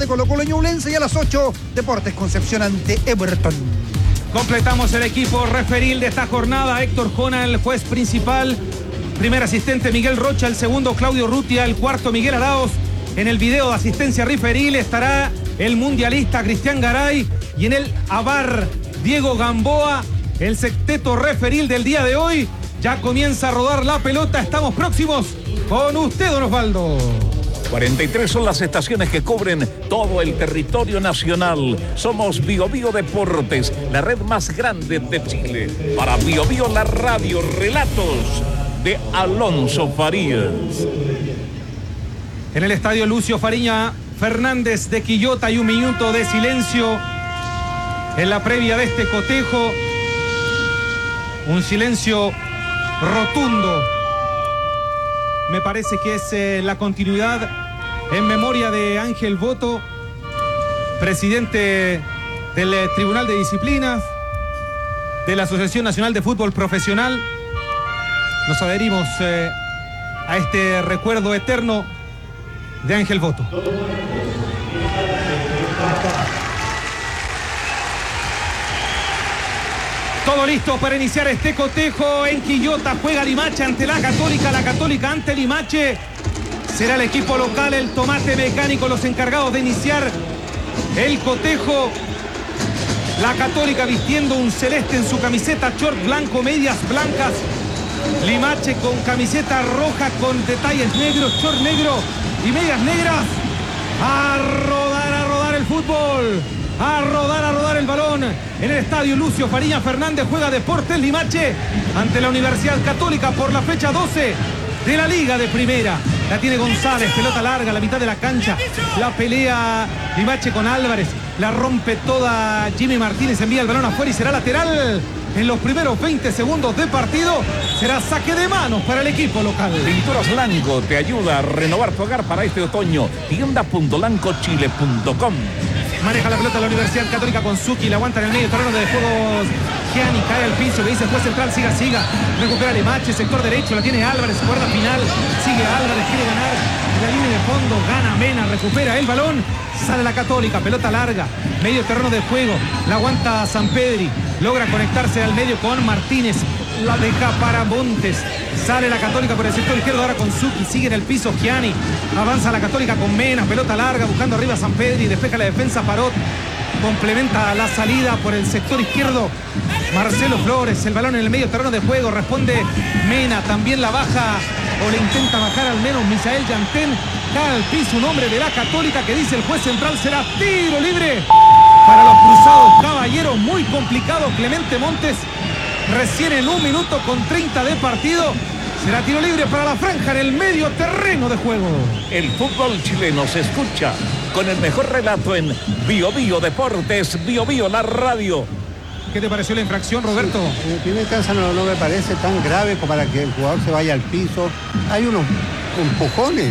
tarde Colo-Colo Ñublense y a las 8 Deportes Concepción ante Everton. Completamos el equipo referil de esta jornada. Héctor Jona, el juez principal. Primer asistente Miguel Rocha, el segundo Claudio Rutia, el cuarto Miguel Arauz. En el video de asistencia referil estará el mundialista Cristian Garay y en el AVAR Diego Gamboa. El sexteto referil del día de hoy. Ya comienza a rodar la pelota. Estamos próximos con usted, don Osvaldo. 43 son las estaciones que cubren todo el territorio nacional. Somos Bio Bio Deportes, la red más grande de Chile. Para Bio Bio la radio, relatos de Alonso Farías. En el estadio Lucio Fariña Fernández de Quillota hay un minuto de silencio en la previa de este cotejo. Un silencio rotundo. Me parece que es la continuidad en memoria de Ángel Boto, presidente del Tribunal de Disciplinas de la Asociación Nacional de Fútbol Profesional. Nos adherimos a este recuerdo eterno de Ángel Boto. Todo listo para iniciar este cotejo en Quillota. Juega Limache ante la Católica ante Limache. Será el equipo local, el Tomate Mecánico, los encargados de iniciar el cotejo. La Católica vistiendo un celeste en su camiseta, short blanco, medias blancas. Limache con camiseta roja con detalles negros, short negro y medias negras. A rodar el fútbol. A rodar el balón en el estadio Lucio Fariña Fernández. Juega Deportes Limache ante la Universidad Católica por la fecha 12 de la Liga de Primera. La tiene González, pelota larga a la mitad de la cancha. La pelea Limache con Álvarez. La rompe toda Jimmy Martínez. Envía el balón afuera y será lateral. En los primeros 20 segundos de partido será saque de manos para el equipo local. Pinturas Lanco te ayuda a renovar tu hogar para este otoño. Tienda.lancochile.com. Maneja la pelota la Universidad Católica con Zucchi, la aguanta en el medio terreno de juego. Gianni cae al piso, le dice el juez central, siga. Recupera Limache, sector derecho, la tiene Álvarez, cuerda final. Sigue Álvarez, quiere ganar la línea de fondo, gana Mena, recupera el balón. Sale la Católica, pelota larga, medio terreno de juego, la aguanta Sampedri, logra conectarse al medio con Martínez, la deja para Montes. Sale la Católica por el sector izquierdo ahora con Zucchi, sigue en el piso Gianni, avanza la Católica con Mena, pelota larga, buscando arriba a Sampedri, despeja la defensa Parot, complementa la salida por el sector izquierdo Marcelo Flores, el balón en el medio terreno de juego, responde Mena, también la baja o le intenta bajar al menos Misael Yantén, cae al piso un hombre de la Católica que dice el juez central será tiro libre para los cruzados caballeros, muy complicado. Clemente Montes recién en 1 minuto con 30 de partido. Será tiro libre para la franja en el medio terreno de juego. El fútbol chileno se escucha con el mejor relato en Bio Bio Deportes, Bio Bio la radio. ¿Qué te pareció la infracción, Roberto? Sí, en primer caso no me parece tan grave como para que el jugador se vaya al piso. Hay unos empujones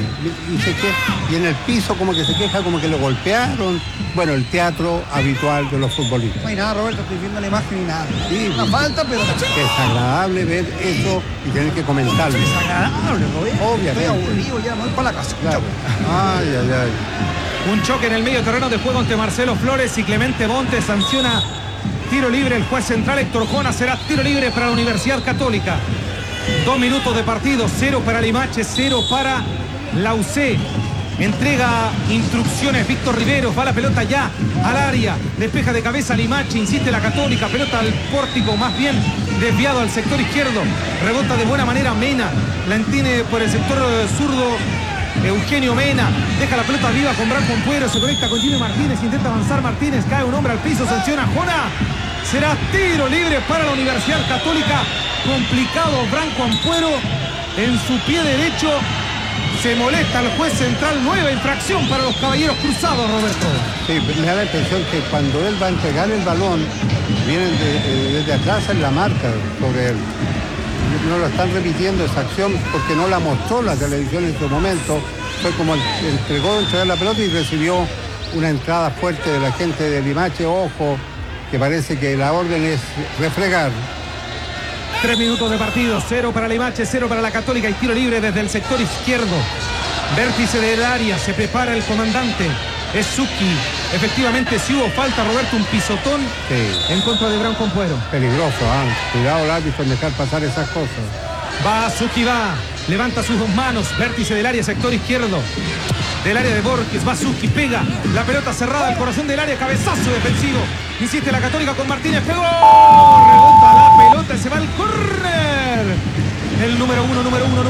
y en el piso como que se queja como que lo golpearon. Bueno, el teatro habitual de los futbolistas. No hay nada, Roberto, estoy viendo la imagen y nada. Sí, una falta, pero... Es agradable ver eso y tener que comentarlo. Es agradable, Roberto. Obviamente. Estoy aburrido, ya me voy para la casa. Claro. Ay. Un choque en el medio terreno de juego entre Marcelo Flores y Clemente Montes. Sanciona tiro libre el juez central Héctor Jona. Será tiro libre para la Universidad Católica. 2 minutos de partido, 0 para Limache, 0 para la UC. Entrega instrucciones Víctor Riveros, va la pelota ya al área, despeja de cabeza Limache, insiste la Católica, pelota al pórtico, más bien desviado al sector izquierdo, rebota de buena manera Mena, la entiende por el sector zurdo Eugenio Mena, deja la pelota viva con Branco Ampuero, se conecta con Jimmy Martínez, intenta avanzar Martínez, cae un hombre al piso, sanciona Jona, será tiro libre para la Universidad Católica. Complicado Branco Ampuero en su pie derecho. Se molesta el juez central. Nueva infracción para los caballeros cruzados, Roberto. Sí, me da la impresión que cuando él va a entregar el balón, vienen desde atrás en la marca sobre él. No lo están repitiendo esa acción porque no la mostró la televisión en su momento. Fue como entregó entregar la pelota y recibió una entrada fuerte de la gente de Limache. Ojo, que parece que la orden es refregar. 3 minutos de partido, 0 para Limache, 0 para la Católica y tiro libre desde el sector izquierdo. Vértice del área, se prepara el comandante Es Suki. Efectivamente, si hubo falta, Roberto, un pisotón en contra de Brown Compuero. Peligroso, cuidado el árbitro en dejar pasar esas cosas. Va, Suki va. Levanta sus dos manos. Vértice del área, sector izquierdo. Del área de Borges. Va Suki, pega. La pelota cerrada al corazón del área. Cabezazo defensivo. Insiste la Católica con Martínez. Pegó. Rebota la pelota y se va al córner. El número uno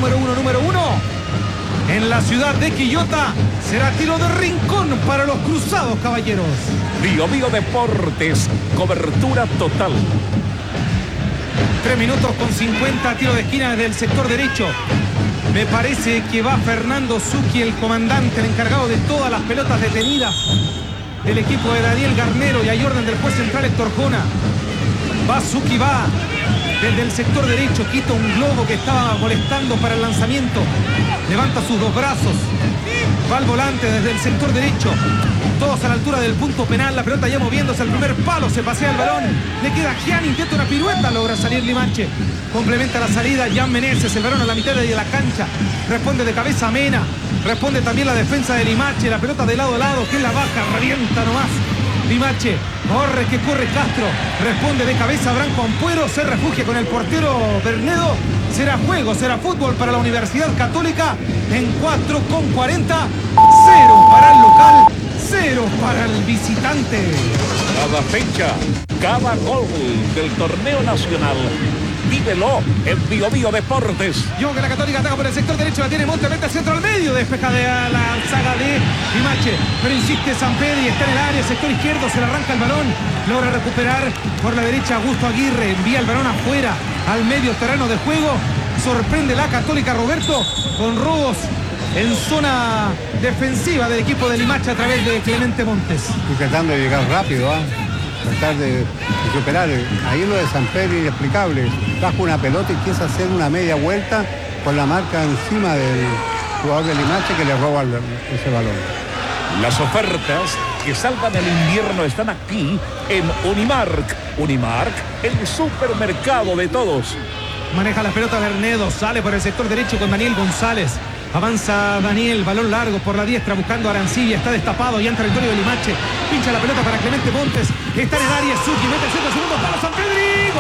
en la ciudad de Quillota. Será tiro de rincón para los Cruzados, caballeros. Bio Bio Deportes, cobertura total. 3 minutos con 50, tiro de esquina desde el sector derecho. Me parece que va Fernando Suki, el comandante, el encargado de todas las pelotas detenidas del equipo de Daniel Garnero, y hay orden del juez central Héctor Jona. Va Suki, va desde el sector derecho, quita un globo que estaba molestando para el lanzamiento. Levanta sus dos brazos. Va al volante desde el sector derecho. Todos a la altura del punto penal. La pelota ya moviéndose al primer palo. Se pasea el balón. Le queda Gianni. Intenta una pirueta. Logra salir Limache. Complementa la salida Jan Meneses. El balón a la mitad de la cancha. Responde de cabeza Mena. Responde también la defensa de Limache. La pelota de lado a lado. Que la baja. Revienta nomás Limache. Corre que corre Castro. Responde de cabeza Branco Ampuero. Se refugia con el portero Bernedo. Será juego, será fútbol para la Universidad Católica en 4:40. 0 para el local, 0 para el visitante. Cada fecha, cada gol del torneo nacional. Vívelo en Bio Bio Deportes. Yo que la Católica ataca por el sector derecho, la tiene Monte, mete al centro al medio, despeja de la saga de Limache, pero insiste Sampedri, está en el área, sector izquierdo, se le arranca el balón, logra recuperar por la derecha Augusto Aguirre, envía el balón afuera, al medio terreno de juego, sorprende la Católica, Roberto, con robos en zona defensiva del equipo de Limache a través de Clemente Montes. Y tratando de llegar rápido, tratar de superar. Ahí lo de Sampedri inexplicable. Baja una pelota y empieza a hacer una media vuelta con la marca encima del jugador de Limache que le roba ese balón. Las ofertas que salvan el invierno están aquí en Unimark. Unimark, el supermercado de todos. Maneja la pelota Bernedo, sale por el sector derecho con Daniel González. Avanza Daniel, balón largo por la diestra buscando a Arancibia, está destapado ya en territorio de Limache. Pincha la pelota para Clemente Montes, está en el área, Suki mete el centro, segundo palo, Sampedri,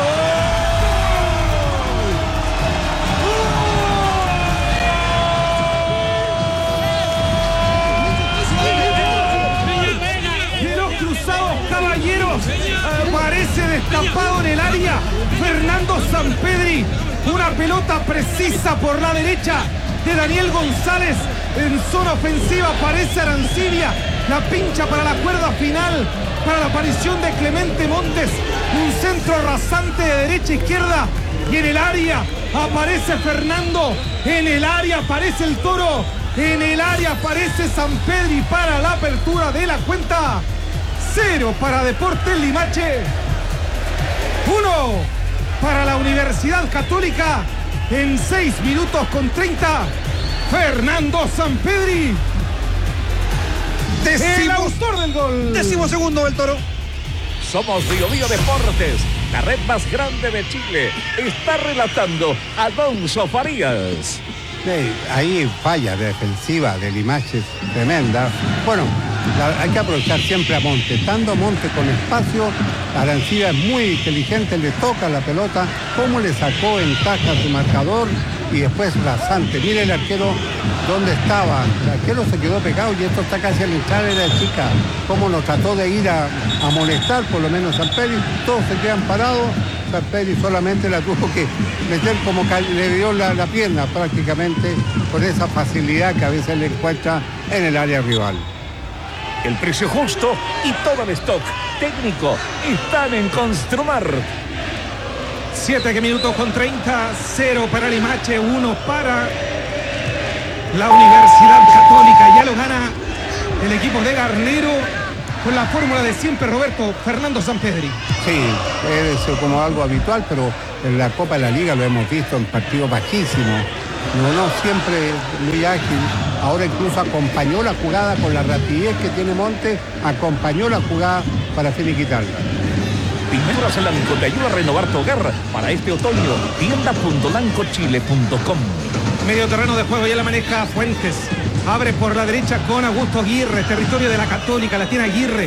¡gol! De los Cruzados, caballeros, aparece destapado en el área Fernando Sampedri, una pelota precisa por la derecha de Daniel González. En zona ofensiva aparece Arancibia, la pincha para la cuerda final, para la aparición de Clemente Montes, un centro rasante de derecha a izquierda, y en el área aparece Fernando, en el área aparece el Toro, en el área aparece Sampedri para la apertura de la cuenta. 0 para Deportes Limache, 1 para la Universidad Católica. En 6 minutos con 30, Fernando Sampedri, el autor del gol. 12º del Toro. Somos Bio Bio Deportes, la red más grande de Chile. Está relatando Alonso Farías. Ahí falla defensiva de Limache tremenda. Bueno, hay que aprovechar siempre a Monte. Estando Monte con espacio, Arancibia es muy inteligente, le toca la pelota, cómo le sacó ventaja a su marcador, y después rasante. Mire el arquero dónde estaba. El arquero se quedó pegado y esto está casi al entrar de la chica. Cómo nos trató de ir a molestar, por lo menos Sampedri. Todos se quedan parados. Sampedri solamente la tuvo que meter como que le dio la pierna prácticamente, con esa facilidad que a veces le encuentra en el área rival. El precio justo y todo el stock técnico están en Construmar. 7 minutos con 30, 0 para Limache, 1 para la Universidad Católica. Ya lo gana el equipo de Garnero con la fórmula de siempre, Roberto, Fernando Sampedri. Sí, es como algo habitual, pero en la Copa de la Liga lo hemos visto en partidos bajísimos. No siempre muy ágil. Ahora incluso acompañó la jugada con la rapidez que tiene Monte, acompañó la jugada para finiquitarla. Pinturas Lanco te ayuda a renovar tu hogar para este otoño. Tienda.lancochile.com. Medio terreno de juego, ya la maneja Fuentes. Abre por la derecha con Augusto Aguirre, territorio de la Católica, la tiene Aguirre.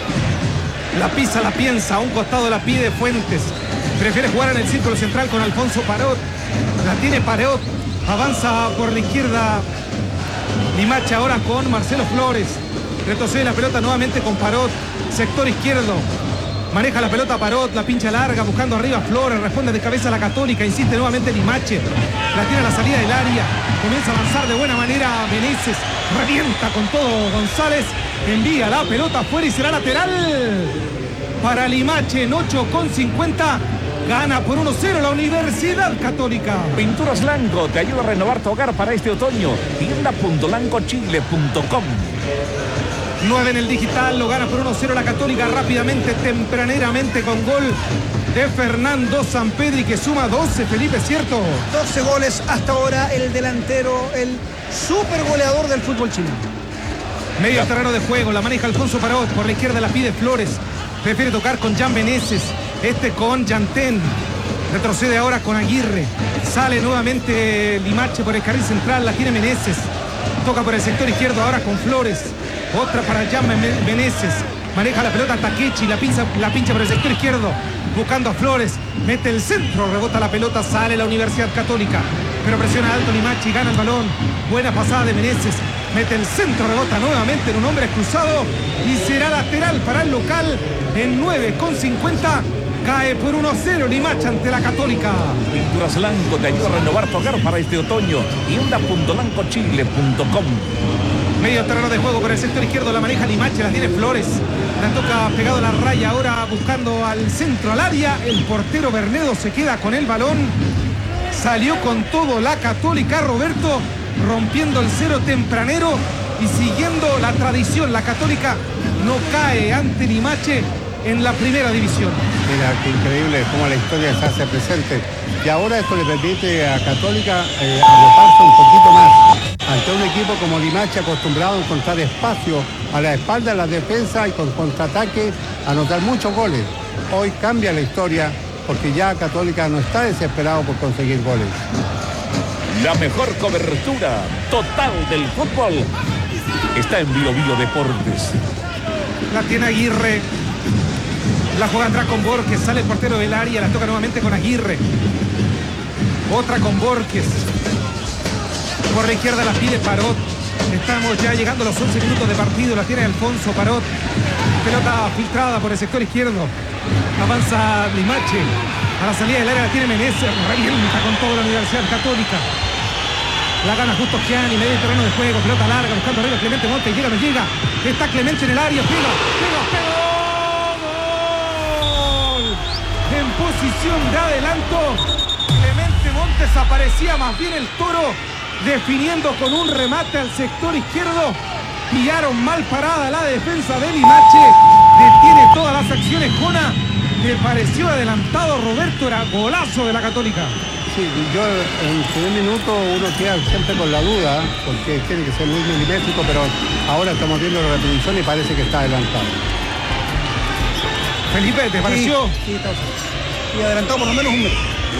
La pisa, la piensa, a un costado la pide Fuentes. Prefiere jugar en el círculo central con Alfonso Parot. La tiene Parot. Avanza por la izquierda Limache ahora con Marcelo Flores. Retrocede la pelota nuevamente con Parot. Sector izquierdo. Maneja la pelota Parot, la pincha larga, buscando arriba Flores, responde de cabeza a la Católica, insiste nuevamente Limache. La tiene a la salida del área. Comienza a avanzar de buena manera Meneses. Revienta con todo González. Envía la pelota afuera y será lateral para Limache en 8,50. Gana por 1-0 la Universidad Católica. Pinturas Lanco te ayuda a renovar tu hogar para este otoño. Tienda.lancochile.com. 9 en el digital, lo gana por 1-0 la Católica rápidamente, tempraneramente, con gol de Fernando Sampedri, que suma 12, Felipe, ¿cierto? 12 goles hasta ahora, el delantero, el super goleador del fútbol chileno. Medio terreno de juego, la maneja Alfonso Parot, por la izquierda la pide Flores, prefiere tocar con Jan Meneses, con Yantén, retrocede ahora con Aguirre, sale nuevamente Limache por el carril central, la tiene Meneses, toca por el sector izquierdo ahora con Flores, otra para Jan Meneses, maneja la pelota Takechi, la pincha por el sector izquierdo, buscando a Flores, mete el centro, rebota la pelota, sale la Universidad Católica, pero presiona alto Limache y gana el balón. Buena pasada de Meneses, mete el centro, rebota nuevamente en un hombre cruzado y será lateral para el local en 9,50. Cae por 1-0 Limache ante la Católica. Pinturas Lanco te ayuda a renovar tu hogar para este otoño. Tienda.lancochile.com. Medio terreno de juego por el sector izquierdo, la maneja Limache, la tiene Flores, la toca pegado a la raya, ahora buscando al centro, al área, el portero Bernedo se queda con el balón, salió con todo la Católica, Roberto, rompiendo el cero tempranero y siguiendo la tradición, la Católica no cae ante Limache en la primera división. Mira, qué increíble cómo la historia se hace presente. Y ahora esto le permite a Católica agruparse un poquito más ante un equipo como Limache, acostumbrado a encontrar espacio a la espalda de la defensa y con contraataque anotar muchos goles. Hoy cambia la historia porque ya Católica no está desesperado por conseguir goles. La mejor cobertura total del fútbol está en Bio Bio Deportes. La tiene Aguirre. La juega atrás con Borges, sale el portero del área, la toca nuevamente con Aguirre. Otra con Borges. Por la izquierda la pide Parot. Estamos ya llegando a los 11 minutos de partido, la tiene Alfonso Parot. Pelota filtrada por el sector izquierdo. Avanza Limache. A la salida del área la tiene Meneses. Revienta con toda la Universidad Católica. La gana justo Gianni, medio terreno de juego, pelota larga, buscando arriba Clemente Montes, llega, no llega. Está Clemente en el área, pega. En posición de adelanto, Clemente Montes aparecía más bien el Toro, definiendo con un remate al sector izquierdo. Pillaron mal parada la defensa de Limache, detiene todas las acciones. Jona, le pareció adelantado Roberto, era golazo de la Católica. Sí, yo en el primer minuto uno queda siempre con la duda, porque tiene que ser muy milimétrico, pero ahora estamos viendo la repetición y parece que está adelantado. Felipe, ¿te pareció? Sí, está bien. Y adelantado por lo menos un metro.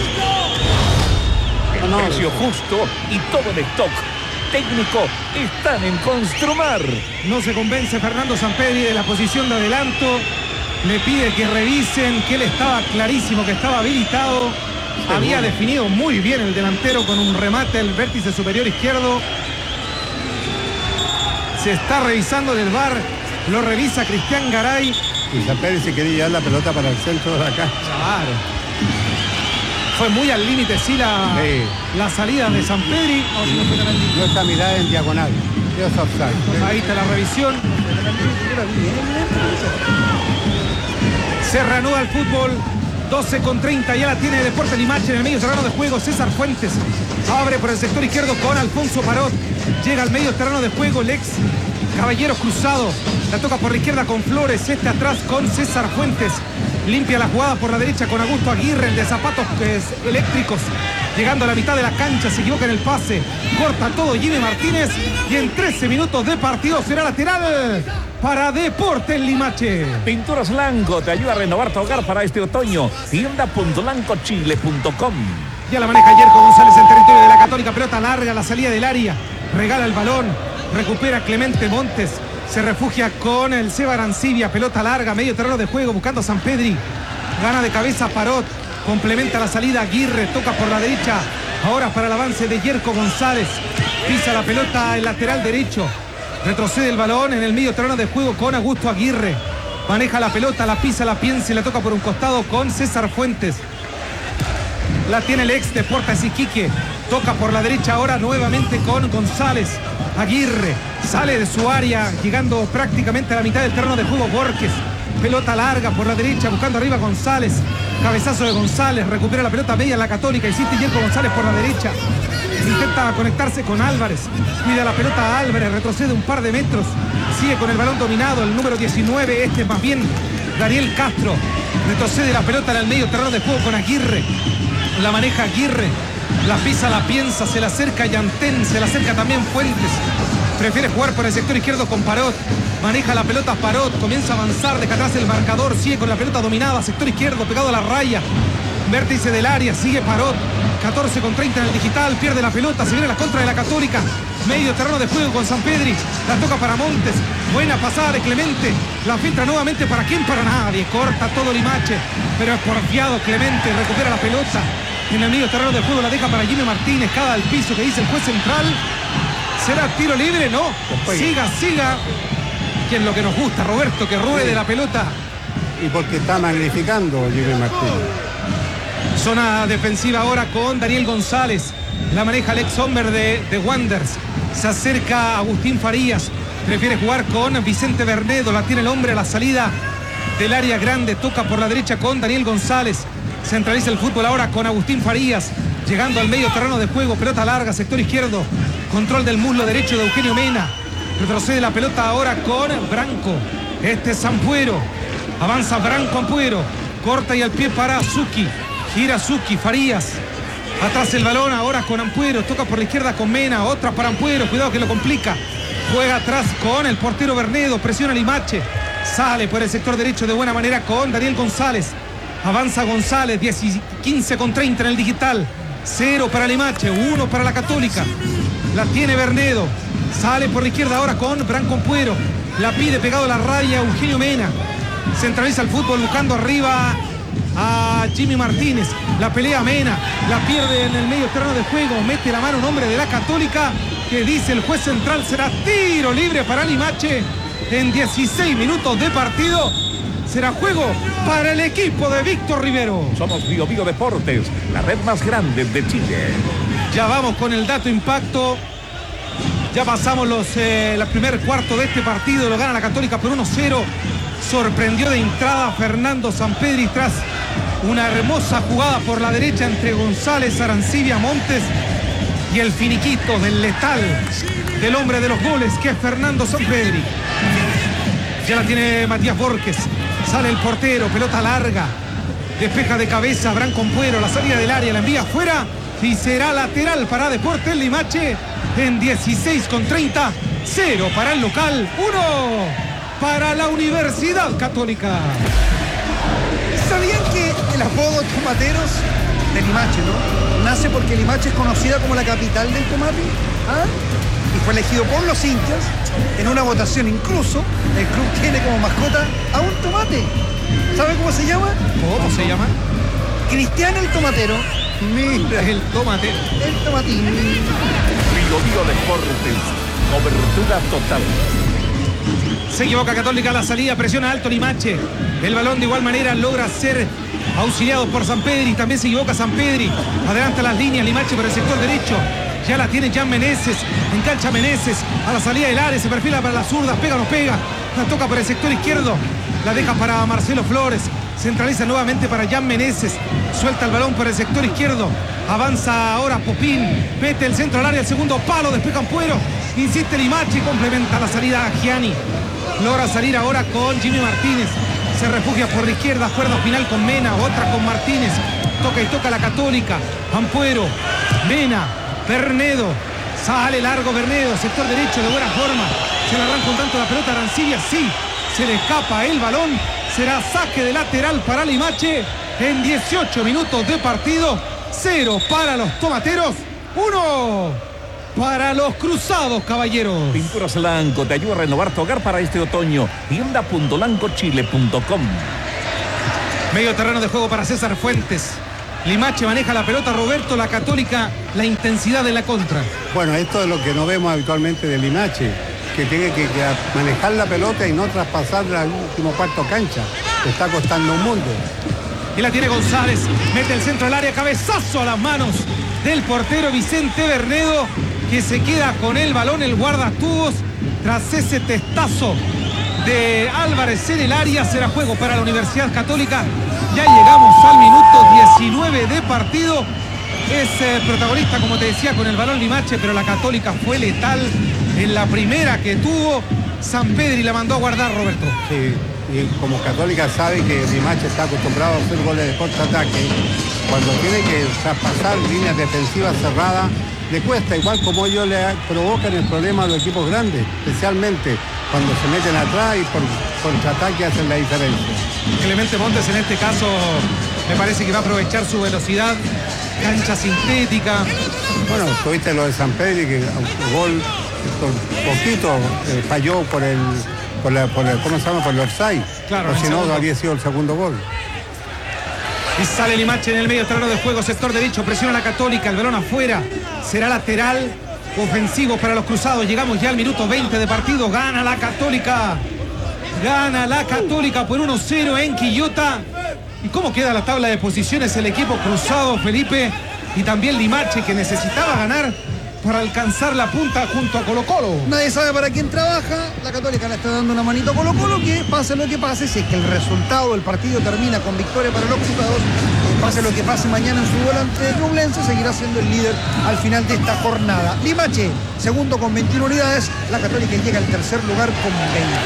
El precio justo y todo en stock. Técnico están en Construmar. No se convence Fernando Sampedri de la posición de adelanto. Le pide que revisen, que él estaba clarísimo, que estaba habilitado. Había definido muy bien el delantero con un remate al vértice superior izquierdo. Se está revisando del VAR. Lo revisa Cristian Garay. Y Sampedri se quería llevar la pelota para el centro de la cancha. Claro. Fue muy al límite, sí, la salida de Sampedri. No está mirada en diagonal. Es offside. Ahí está la revisión. Se reanuda el fútbol. 12,30, ya la tiene Deportes Limache en el medio terreno de juego. César Fuentes abre por el sector izquierdo con Alfonso Parot. Llega al medio terreno de juego el ex Caballeros cruzado. La toca por la izquierda con Flores. Atrás con César Fuentes. Limpia la jugada por la derecha con Augusto Aguirre, el de zapatos eléctricos. Llegando a la mitad de la cancha, se equivoca en el pase. Corta todo Jimmy Martínez. Y en 13 minutos de partido será lateral para Deportes Limache. Pinturas Lanco te ayuda a renovar tu hogar para este otoño. Tienda.lancochile.com. Ya la maneja Yerko González en territorio de la Católica. Pelota larga, la salida del área. Regala el balón. recupera Clemente Montes, se refugia con el Seba Arancibia, pelota larga, medio terreno de juego, buscando a Sampedri, gana de cabeza Parot, complementa la salida Aguirre, toca por la derecha, ahora para el avance de Yerko González, pisa la pelota el lateral derecho, retrocede el balón en el medio terreno de juego con Augusto Aguirre, maneja la pelota, la pisa, la piensa y la toca por un costado con César Fuentes. La tiene el ex Deportes Iquique, toca por la derecha ahora nuevamente con González. Aguirre sale de su área, llegando prácticamente a la mitad del terreno de juego Borges. Pelota larga por la derecha, buscando arriba González. Cabezazo de González, recupera la pelota media en la Católica. Insiste Yerko González por la derecha. Intenta conectarse con Álvarez. Cuida la pelota a Álvarez, retrocede un par de metros. Sigue con el balón dominado, el número 19, más bien Daniel Castro. Retrocede la pelota en el medio terreno de juego con Aguirre. La maneja Aguirre, la pisa, la piensa, se la acerca Yantén, se la acerca también Fuentes. Prefiere jugar por el sector izquierdo con Parot. Maneja la pelota Parot, comienza a avanzar, deja atrás el marcador, sigue con la pelota dominada, sector izquierdo, pegado a la raya. Vértice del área, sigue Parot. 14:30 en el digital, pierde la pelota, se viene la contra de la Católica. Medio terreno de juego con Sampedri, la toca para Montes. Buena pasada de Clemente, la filtra nuevamente para quién, para nadie. Corta todo Limache, pero es porfiado Clemente, recupera la pelota. En el medio terreno de juego la deja para Jimmy Martínez, cada al piso que dice el juez central. ¿Será tiro libre? No. Siga. Que es lo que nos gusta, Roberto, que ruede la pelota. Y porque está magnificando Jimmy Martínez. Zona defensiva ahora con Daniel González. La maneja Alex Sommer de Wanderers. Se acerca Agustín Farías. Prefiere jugar con Vicente Bernedo. La tiene el hombre a la salida del área grande. Toca por la derecha con Daniel González. Centraliza el fútbol ahora con Agustín Farías. Llegando al medio terreno de juego. Pelota larga, sector izquierdo. Control del muslo derecho de Eugenio Mena. Retrocede la pelota ahora con Branco. Es Sampuero. Avanza Branco Ampuero. Corta y al pie para Zucchi. Gira Zucchi, Farías. Atrás el balón ahora con Ampuero. Toca por la izquierda con Mena. Otra para Ampuero. Cuidado que lo complica. Juega atrás con el portero Bernedo. Presiona Limache. Sale por el sector derecho de buena manera con Daniel González. Avanza González. 15:30 en el digital. 0 para Limache. 1 para la Católica. La tiene Bernedo. Sale por la izquierda ahora con Branco Ampuero. La pide pegado a la raya Eugenio Mena. Centraliza el fútbol buscando arriba a Jimmy Martínez. La pelea Mena. La pierde en el medio terreno de juego. Mete la mano un hombre de la Católica que dice el juez central será tiro libre para Limache. En 16 minutos de partido será juego para el equipo de Víctor Rivero. Somos Bio Bio Deportes, la red más grande de Chile. Ya vamos con el dato impacto. Ya pasamos el primer cuarto de este partido. Lo gana la Católica por 1-0. Sorprendió de entrada Fernando Sampedri tras una hermosa jugada por la derecha entre González, Arancibia, Montes y el finiquito del letal del hombre de los goles que es Fernando Sampedri. Ya la tiene Matías Borges. Sale el portero, pelota larga. Despeja de cabeza Branco Ampuero, la salida del área, la envía afuera y será lateral para Deportes Limache en 16:30. 0 para el local, 1 para la Universidad Católica. ¿Sabían que el apodo Tomateros de Limache, ¿no? Nace porque Limache es conocida como la capital del tomate? ¿Ah? Y fue elegido por los hinchas en una votación. Incluso el club tiene como mascota a un tomate. ¿Sabe cómo se llama? ¿Cómo se llama? Cristian el Tomatero. Mira, el tomate. El tomatín. Bio Bio Deportes, cobertura total. Se equivoca Católica a la salida, presiona alto Limache. El balón de igual manera logra ser auxiliado por Sampedri. También se equivoca Sampedri. Adelanta las líneas Limache por el sector derecho. Ya la tiene Jan Meneses. Engancha Meneses a la salida del área. Se perfila para las zurdas. Pega o no pega. La toca por el sector izquierdo. La deja para Marcelo Flores. Centraliza nuevamente para Jan Meneses. Suelta el balón por el sector izquierdo. Avanza ahora Popín. Mete el centro al área. El segundo palo. Despeja Ampuero. Insiste Limache. Complementa la salida a Gianni. Logra salir ahora con Jimmy Martínez. Se refugia por la izquierda. Cuerda final con Mena. Otra con Martínez. Toca y toca la Católica. Ampuero. Mena. Bernedo. Sale largo Bernedo. Sector derecho de buena forma. Se le arranca un tanto la pelota a Arancibia. Sí. Se le escapa el balón. Será saque de lateral para Limache. En 18 minutos de partido. 0 para los tomateros. 1 para los cruzados, caballeros. Pinturas Lanco te ayuda a renovar tu hogar para este otoño. Tienda.lancochile.com. Medio terreno de juego para César Fuentes. Limache maneja la pelota, Roberto, la Católica, la intensidad de la contra. Bueno, esto es lo que no vemos habitualmente de Limache, que tiene que manejar la pelota y no traspasarla al último cuarto cancha. Le está costando un mundo. Y la tiene González, mete el centro al área, cabezazo a las manos del portero Vicente Bernedo, que se queda con el balón, el guardatubos, tras ese testazo de Álvarez en el área. Será juego para la Universidad Católica. Ya llegamos al minuto 19 de partido. Es protagonista, como te decía, con el balón Limache, pero la Católica fue letal en la primera que tuvo. Sampedri la mandó a guardar, Roberto. Sí, y como Católica sabe que Limache está acostumbrado a hacer goles de contraataque, cuando tiene que traspasar líneas defensivas cerradas, le cuesta, igual como ellos le provocan el problema a los equipos grandes, especialmente cuando se meten atrás y por contraataque hacen la diferencia. Clemente Montes en este caso me parece que va a aprovechar su velocidad, cancha sintética. Bueno, tuviste lo de Sampedri, que gol por poquito falló por el ¿cómo se llama? Por el offside. Claro, o si no, habría sido el segundo gol. Y sale Limache en el medio terreno de juego, sector derecho, presiona la Católica, el balón afuera, será lateral ofensivo para los cruzados. Llegamos ya al minuto 20 de partido, gana la Católica por 1-0 en Quillota. ¿Y cómo queda la tabla de posiciones el equipo cruzado, Felipe? Y también Limache, que necesitaba ganar para alcanzar la punta junto a Colo-Colo. Nadie sabe para quién trabaja. La Católica le está dando una manito a Colo-Colo, que pase lo que pase, si es que el resultado del partido termina con victoria para los cruzados, pase lo que pase mañana en su duelo ante Ñublense, seguirá siendo el líder al final de esta jornada. Limache, segundo con 21 unidades. La Católica llega al tercer lugar con 20.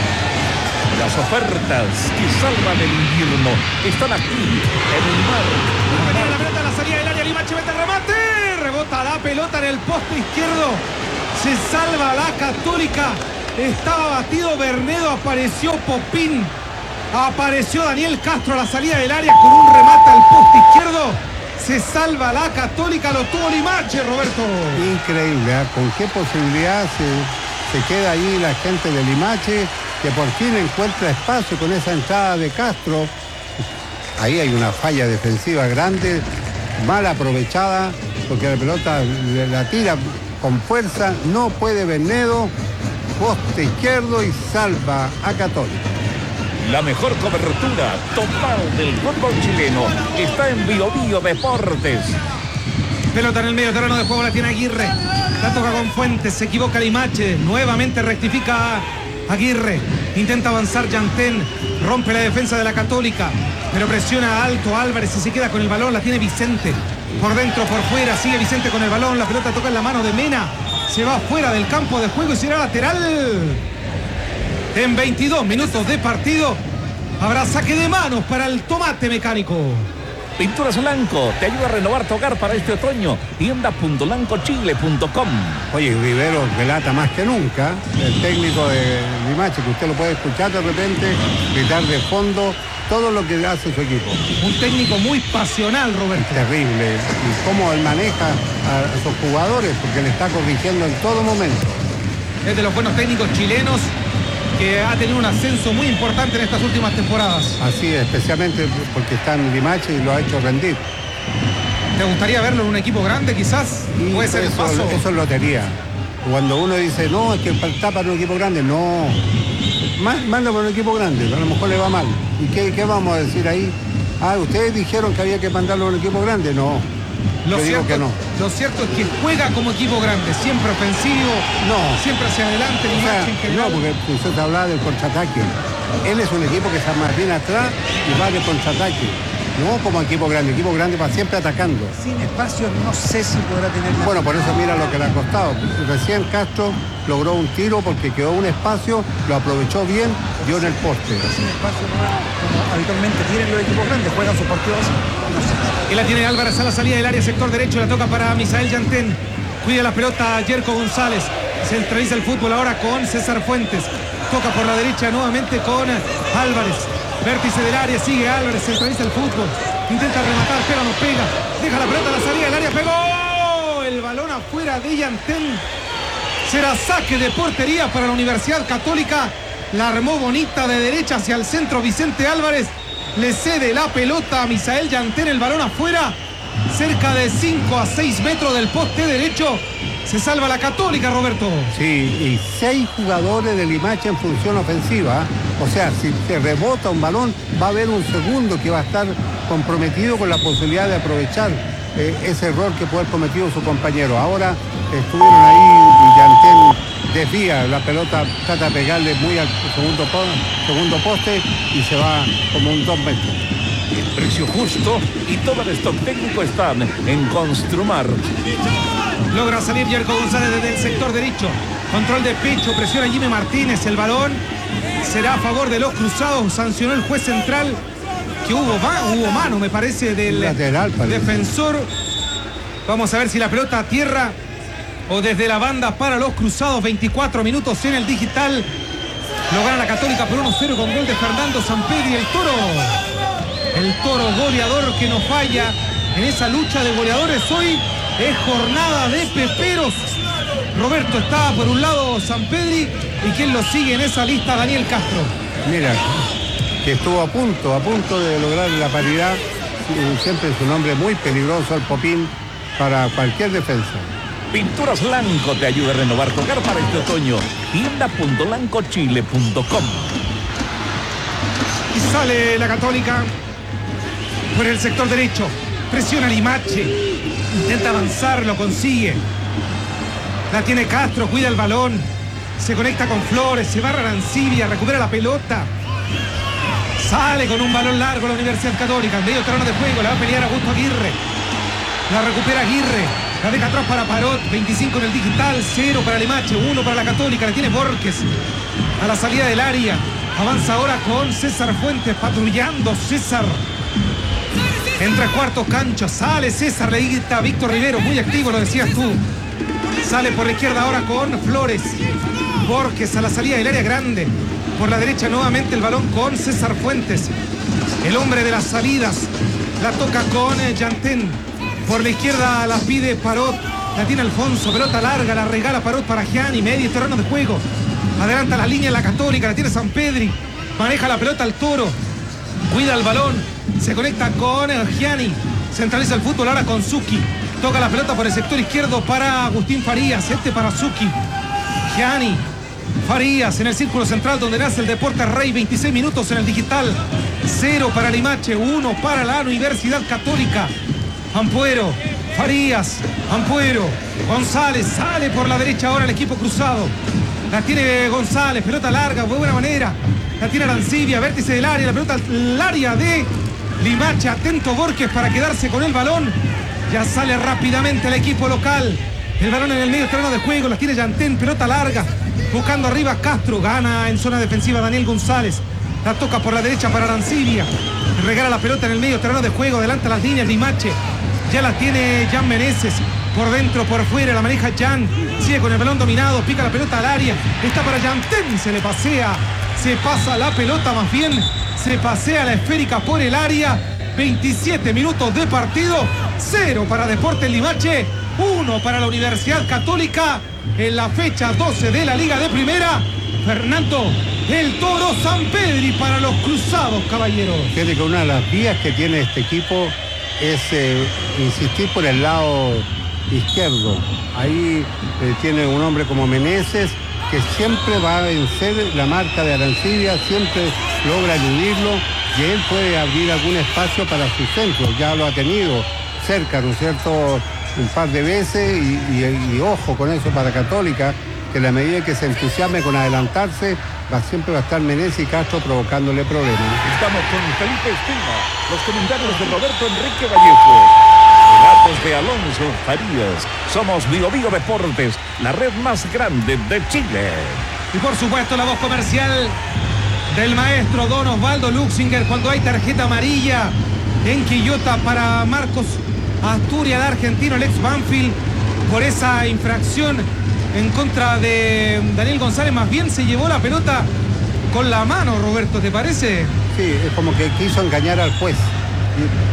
Las ofertas que salvan el invierno están aquí, en el mar. La pelota a la salida del área, Limache mete el remate, rebota la pelota en el poste izquierdo, se salva la Católica, estaba batido Bernedo, apareció Popín, apareció Daniel Castro a la salida del área con un remate al poste izquierdo, se salva la Católica, lo tuvo Limache, Roberto. Increíble, ¿eh? Con qué posibilidad se queda ahí la gente de Limache, que por fin encuentra espacio con esa entrada de Castro. Ahí hay una falla defensiva grande, mal aprovechada, porque la pelota la tira con fuerza, no puede Bernedo, poste izquierdo y salva a Católica. La mejor cobertura total del fútbol chileno está en Bio Bio Deportes. Pelota en el medio terreno de juego, la tiene Aguirre, la toca con Fuentes, se equivoca Limache, nuevamente rectifica Aguirre, intenta avanzar Yantén, rompe la defensa de la Católica, pero presiona alto Álvarez y se queda con el balón, la tiene Vicente, por dentro, por fuera, sigue Vicente con el balón, la pelota toca en la mano de Mena, se va fuera del campo de juego y será lateral. En 22 minutos de partido habrá saque de manos para el Tomate Mecánico. Pinturas Lanco te ayuda a renovar tu hogar para este otoño. Tienda.lancochile.com. Oye, Rivero relata más que nunca, el técnico de Limache, que usted lo puede escuchar de repente, gritar de fondo todo lo que hace su equipo. Un técnico muy pasional, Roberto. Terrible. Y cómo él maneja a sus jugadores, porque le está corrigiendo en todo momento. Es de los buenos técnicos chilenos que ha tenido un ascenso muy importante en estas últimas temporadas. Así es, especialmente porque está en Limache y lo ha hecho rendir. ¿Te gustaría verlo en un equipo grande quizás? Y ¿Puede ser el paso? Eso es lotería. Cuando uno dice, no, es que está para un equipo grande, no. Manda para un equipo grande, a lo mejor le va mal. ¿Y qué vamos a decir ahí? Ah, ustedes dijeron que había que mandarlo a un equipo grande, no. Yo digo que no. Lo cierto es que juega como equipo grande, siempre ofensivo, siempre hacia adelante, o sea, no, porque usted hablaba del contraataque. Él es un equipo que está más bien atrás y va de contraataque. No como equipo grande va siempre atacando. Sin espacio no sé si podrá tener... Bueno, por eso mira lo que le ha costado. Recién Castro logró un tiro porque quedó un espacio, lo aprovechó bien, dio en el poste. Sin espacio no, como habitualmente tienen los equipos grandes, juegan sus partidos así, no sé. Y la tiene Álvarez a la salida del área, sector derecho, la toca para Misael Yantén. Cuida la pelota Yerko González. Centraliza el fútbol ahora con César Fuentes. Toca por la derecha nuevamente con Álvarez. Vértice del área, sigue Álvarez, centraliza el fútbol. Intenta rematar, pero no pega. Deja la pelota a la salida del área, pegó. El balón afuera de Yantén. Será saque de portería para la Universidad Católica. La armó bonita de derecha hacia el centro Vicente Álvarez. Le cede la pelota a Misael Yantén, el balón afuera. Cerca de 5 a 6 metros del poste derecho. Se salva la Católica, Roberto. Sí, y 6 jugadores de Limache en función ofensiva. O sea, si se rebota un balón, va a haber un segundo que va a estar comprometido con la posibilidad de aprovechar ese error que puede haber cometido su compañero. Ahora estuvieron ahí y Yantén desvía la pelota, trata de pegarle muy al segundo poste y se va como un 2 metros. El precio justo y todo el stock técnico están en Construmar. Logra salir Yerko González desde el sector derecho. Control de pecho, presiona Jimmy Martínez. El balón será a favor de los cruzados. Sancionó el juez central que hubo mano, me parece, del lateral, defensor. Vamos a ver si la pelota a tierra o desde la banda para los cruzados. 24 minutos en el digital. Lo gana la Católica por 1-0 con gol de Fernando Sampedri, el Toro. El Toro goleador que no falla en esa lucha de goleadores. Hoy es jornada de peperos. Roberto, está por un lado Sampedri y quien lo sigue en esa lista, Daniel Castro. Mira, que estuvo a punto de lograr la paridad. Siempre es un hombre muy peligroso, el Popín, para cualquier defensa. Pinturas Lanco te ayuda a renovar tu hogar para este otoño. tienda.lancochile.com. Y sale la Católica por el sector derecho. Presiona Limache. Intenta avanzar, lo consigue. La tiene Castro, cuida el balón. Se conecta con Flores, se va a Arancibia, recupera la pelota. Sale con un balón largo la Universidad Católica. En medio terreno de juego, la va a pelear Augusto Aguirre. La recupera Aguirre. La deja atrás para Parot. 25 en el digital, 0 para Limache, 1 para la Católica. La tiene Borges a la salida del área. Avanza ahora con César Fuentes, patrullando César. En 3/4 cancha, sale César, le grita Víctor Rivero, muy activo, lo decías tú. Sale por la izquierda ahora con Flores. Borges a la salida del área grande. Por la derecha nuevamente el balón con César Fuentes. El hombre de las salidas. La toca con Yantén. Por la izquierda la pide Parot. La tiene Alfonso, pelota larga, la regala Parot para Gianni, medio terreno de juego. Adelanta la línea la Católica, la tiene Sampedri. Maneja la pelota al Toro. Cuida el balón. Se conecta con Gianni. Centraliza el fútbol ahora con Zucchi. Toca la pelota por el sector izquierdo para Agustín Farías. Este para Zucchi. Gianni. Farías en el círculo central donde nace el Deporte Rey. 26 minutos en el digital. 0 para Limache, 1 para la Universidad Católica. Ampuero. Farías. Ampuero. González. Sale por la derecha ahora el equipo cruzado. La tiene González. Pelota larga, de buena manera. La tiene Arancibia, vértice del área. La pelota al área de Limache. Atento Borges para quedarse con el balón. Ya sale rápidamente el equipo local. El balón en el medio terreno de juego. La tiene Yantén, pelota larga. Buscando arriba Castro. Gana en zona defensiva Daniel González. La toca por la derecha para Arancibia. Regala la pelota en el medio terreno de juego. Adelanta las líneas Limache. Ya la tiene Jan Meneses. Por dentro, por fuera, la maneja Jan. Sigue con el balón dominado. Pica la pelota al área. Está para Yantén. Se le pasea. Se pasa la pelota, más bien se pasea la esférica por el área. 27 minutos de partido. 0 para Deportes Limache, 1 para la Universidad Católica. En la fecha 12 de la Liga de Primera, Fernando el Toro Sampedri para los cruzados, caballeros. Fíjate que una de las vías que tiene este equipo es insistir por el lado izquierdo. Ahí tiene un hombre como Meneses que siempre va a vencer la marca de Arancibia, siempre logra eludirlo y él puede abrir algún espacio para su centro. Ya lo ha tenido cerca, ¿no es cierto?, un par de veces y ojo con eso para Católica, que a la medida que se entusiasme con adelantarse, siempre va a estar Meneses y Castro provocándole problemas. Estamos con Felipe Espina, los comentarios de Roberto Enrique Vallejo, relatos de Alonso Farías. Somos Vigo Vigo Deportes, la red más grande de Chile. Y por supuesto la voz comercial del maestro Don Osvaldo Luxinger cuando hay tarjeta amarilla en Quillota para Marcos Asturias, el argentino, el ex Banfield, por esa infracción en contra de Daniel González. Más bien se llevó la pelota con la mano, Roberto, ¿te parece? Sí, es como que quiso engañar al juez.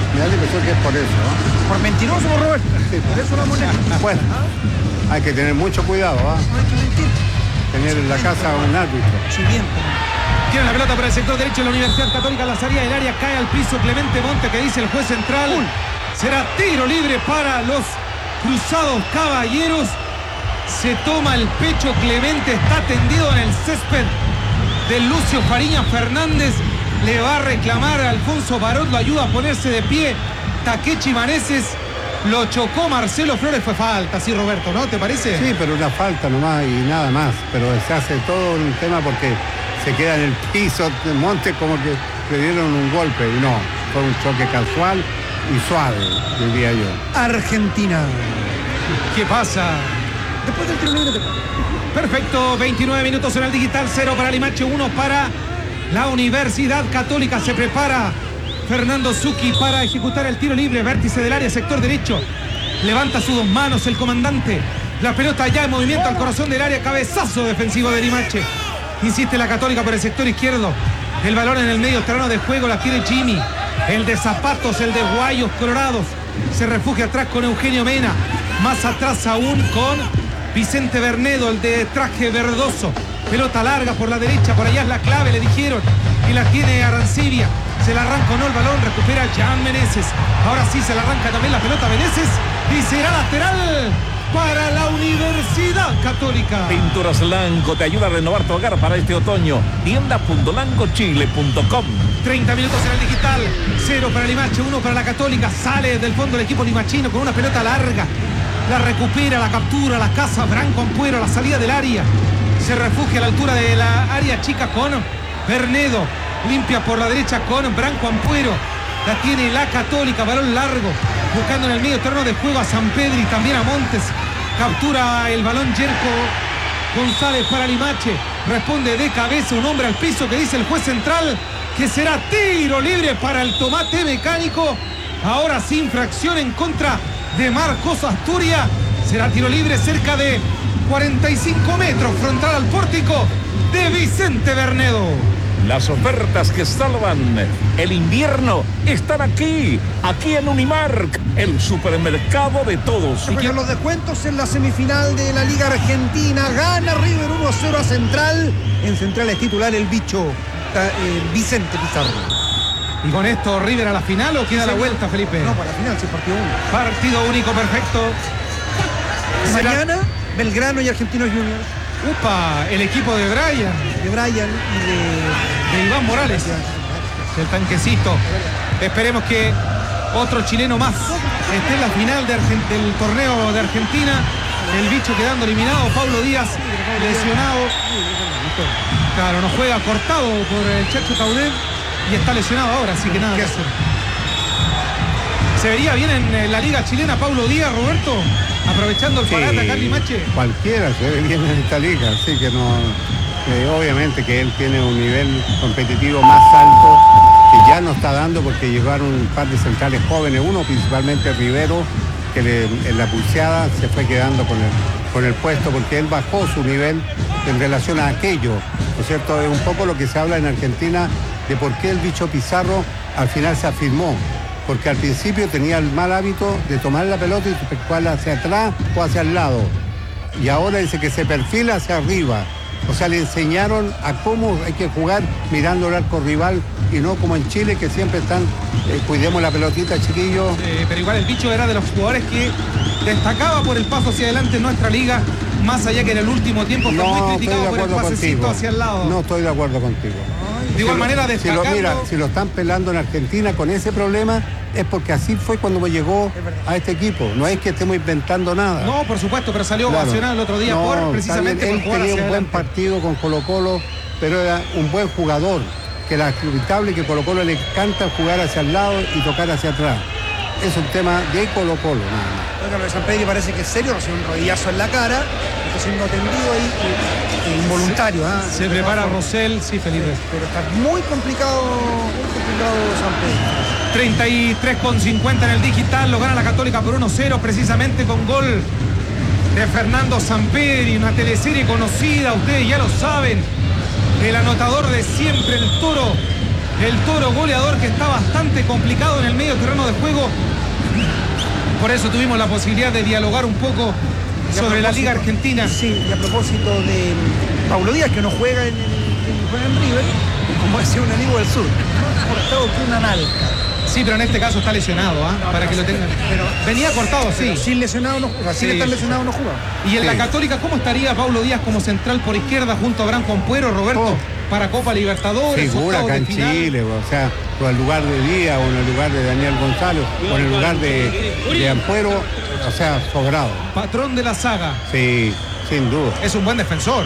Me da la impresión que es por eso, ¿no? Por mentiroso, Roberto. Sí, Por eso la moneda. Bueno, hay que tener mucho cuidado, ¿ah? No hay que mentir. Tener en la casa un árbitro. Sí, bien. Tiene la pelota por el sector derecho de la Universidad Católica. La salida del área cae al piso Clemente Monte, que dice el juez central. Será tiro libre para los Cruzados Caballeros. Se toma el pecho Clemente, está tendido en el césped de Lucio Fariña Fernández. Le va a reclamar a Alfonso Barot, lo ayuda a ponerse de pie Takechi Maneses. Lo chocó Marcelo Flores, fue falta, sí, Roberto, ¿no? ¿Te parece? Sí, pero una falta nomás y nada más. Pero se hace todo un tema porque se queda en el piso de Monte como que le dieron un golpe. Y no, fue un choque casual y suave, diría yo. Argentina. ¿Qué pasa? Después del tiro libre. Perfecto, 29 minutos en el digital, 0 para Limache, 1 para la Universidad Católica. Se prepara Fernando Zucchi para ejecutar el tiro libre, vértice del área, sector derecho. Levanta sus dos manos el comandante. La pelota ya en movimiento al corazón del área, cabezazo defensivo de Limache. Insiste la Católica por el sector izquierdo. El balón en el medio terreno de juego la quiere Jimmy. El de zapatos, el de guayos colorados. Se refugia atrás con Eugenio Mena. Más atrás aún con Vicente Bernedo, el de traje verdoso. Pelota larga por la derecha, por allá es la clave, le dijeron. Y la tiene Arancibia. Se la arranca o no el balón, recupera Jan Meneses. Ahora sí se la arranca también la pelota Meneses. Y será lateral para la Universidad Católica. Pinturas Lanco te ayuda a renovar tu hogar para este otoño. Tienda.lancochile.com. 30 minutos en el digital. 0 para Limache, 1 para la Católica. Sale del fondo el equipo limachino con una pelota larga. La recupera, la captura, la caza Branco Ampuero a la salida del área. Se refugia a la altura de la área chica con Bernedo. Limpia por la derecha con Branco Ampuero. La tiene la Católica, balón largo. Buscando en el medio terreno de juego a San Pedro y también a Montes. Captura el balón Yerko González para Limache. Responde de cabeza un hombre al piso que dice el juez central que será tiro libre para el Tomate Mecánico. Ahora sin infracción en contra de Marcos Asturia. Será tiro libre cerca de 45 metros frontal al pórtico de Vicente Bernedo. Las ofertas que salvan el invierno están aquí en Unimark, el supermercado de todos. Se juegan los descuentos en la semifinal de la Liga Argentina. Gana River 1-0 a Central. En Central es titular el bicho Vicente Pizarro. ¿Y con esto River a la final o queda la vuelta, Felipe? No, para la final, sí, partido único. Partido único, perfecto. Mañana, Belgrano y Argentinos Juniors. Upa, el equipo de Brian. De Brian y de Iván Morales. El tanquecito. Esperemos que otro chileno más esté en la final del torneo de Argentina. El bicho quedando eliminado. Pablo Díaz lesionado. Claro, no juega, cortado por el Chacho Caudet y está lesionado ahora, así que nada que hacer. ¿Se vería bien en la liga chilena Pablo Díaz, Roberto? Aprovechando el parate acá en Limache. Cualquiera se ve bien en esta liga, así que no. Obviamente que él tiene un nivel competitivo más alto que ya no está dando porque llegaron un par de centrales jóvenes, uno principalmente Rivero, que en la pulseada se fue quedando con el puesto porque él bajó su nivel en relación a aquello, ¿no es cierto? Es un poco lo que se habla en Argentina de por qué el bicho Pizarro al final se afirmó. Porque al principio tenía el mal hábito de tomar la pelota y efectuarla hacia atrás o hacia el lado. Y ahora dice que se perfila hacia arriba. O sea, le enseñaron a cómo hay que jugar mirando el arco rival y no como en Chile que siempre están, cuidemos la pelotita, chiquillos. Pero igual el bicho era de los jugadores que destacaba por el paso hacia adelante en nuestra liga, más allá que en el último tiempo fue muy criticado por el pasecito hacia el lado. No estoy de acuerdo contigo. De igual manera destacando... Si lo están pelando en Argentina con ese problema, es porque así fue cuando llegó a este equipo. No es que estemos inventando nada. No, por supuesto, pero salió ovacionado el otro día precisamente por jugar tenía hacia un buen adelante. partido con Colo-Colo, pero era un buen jugador. Que era lamentable que Colo-Colo le encanta jugar hacia el lado y tocar hacia atrás. Es un tema de Colo-Colo, nada más. Oiga, lo de San Pedro parece que es serio, recibe un rodillazo en la cara, está siendo atendido ahí, involuntario. Se prepara Rosell, sí, Felipe. Pero está muy complicado San Pedro. 33,50 en el digital, lo gana la Católica por 1-0, precisamente con gol de Fernando Sampedri, una teleserie conocida, ustedes ya lo saben, el anotador de siempre, el Toro, El Toro goleador, que está bastante complicado en el medio terreno de juego. Por eso tuvimos la posibilidad de dialogar un poco sobre la Liga Argentina. Sí, y a propósito de Paulo Díaz, que no juega en River, como decía un amigo del sur, cortado que una nalga. Sí, pero en este caso está lesionado, para que lo tengan. Pero venía cortado, sí. Sin lesionado no juega, sin estar lesionado no juega. Y en la Católica, ¿cómo estaría Paulo Díaz como central por izquierda junto a Abraham Compuero, Roberto, para Copa Libertadores? Figura acá en Chile, o sea, o en lugar de Díaz, o en el lugar de Daniel González, o en el lugar de Ampuero, o sea, sobrado. Patrón de la saga. Sí, sin duda. Es un buen defensor.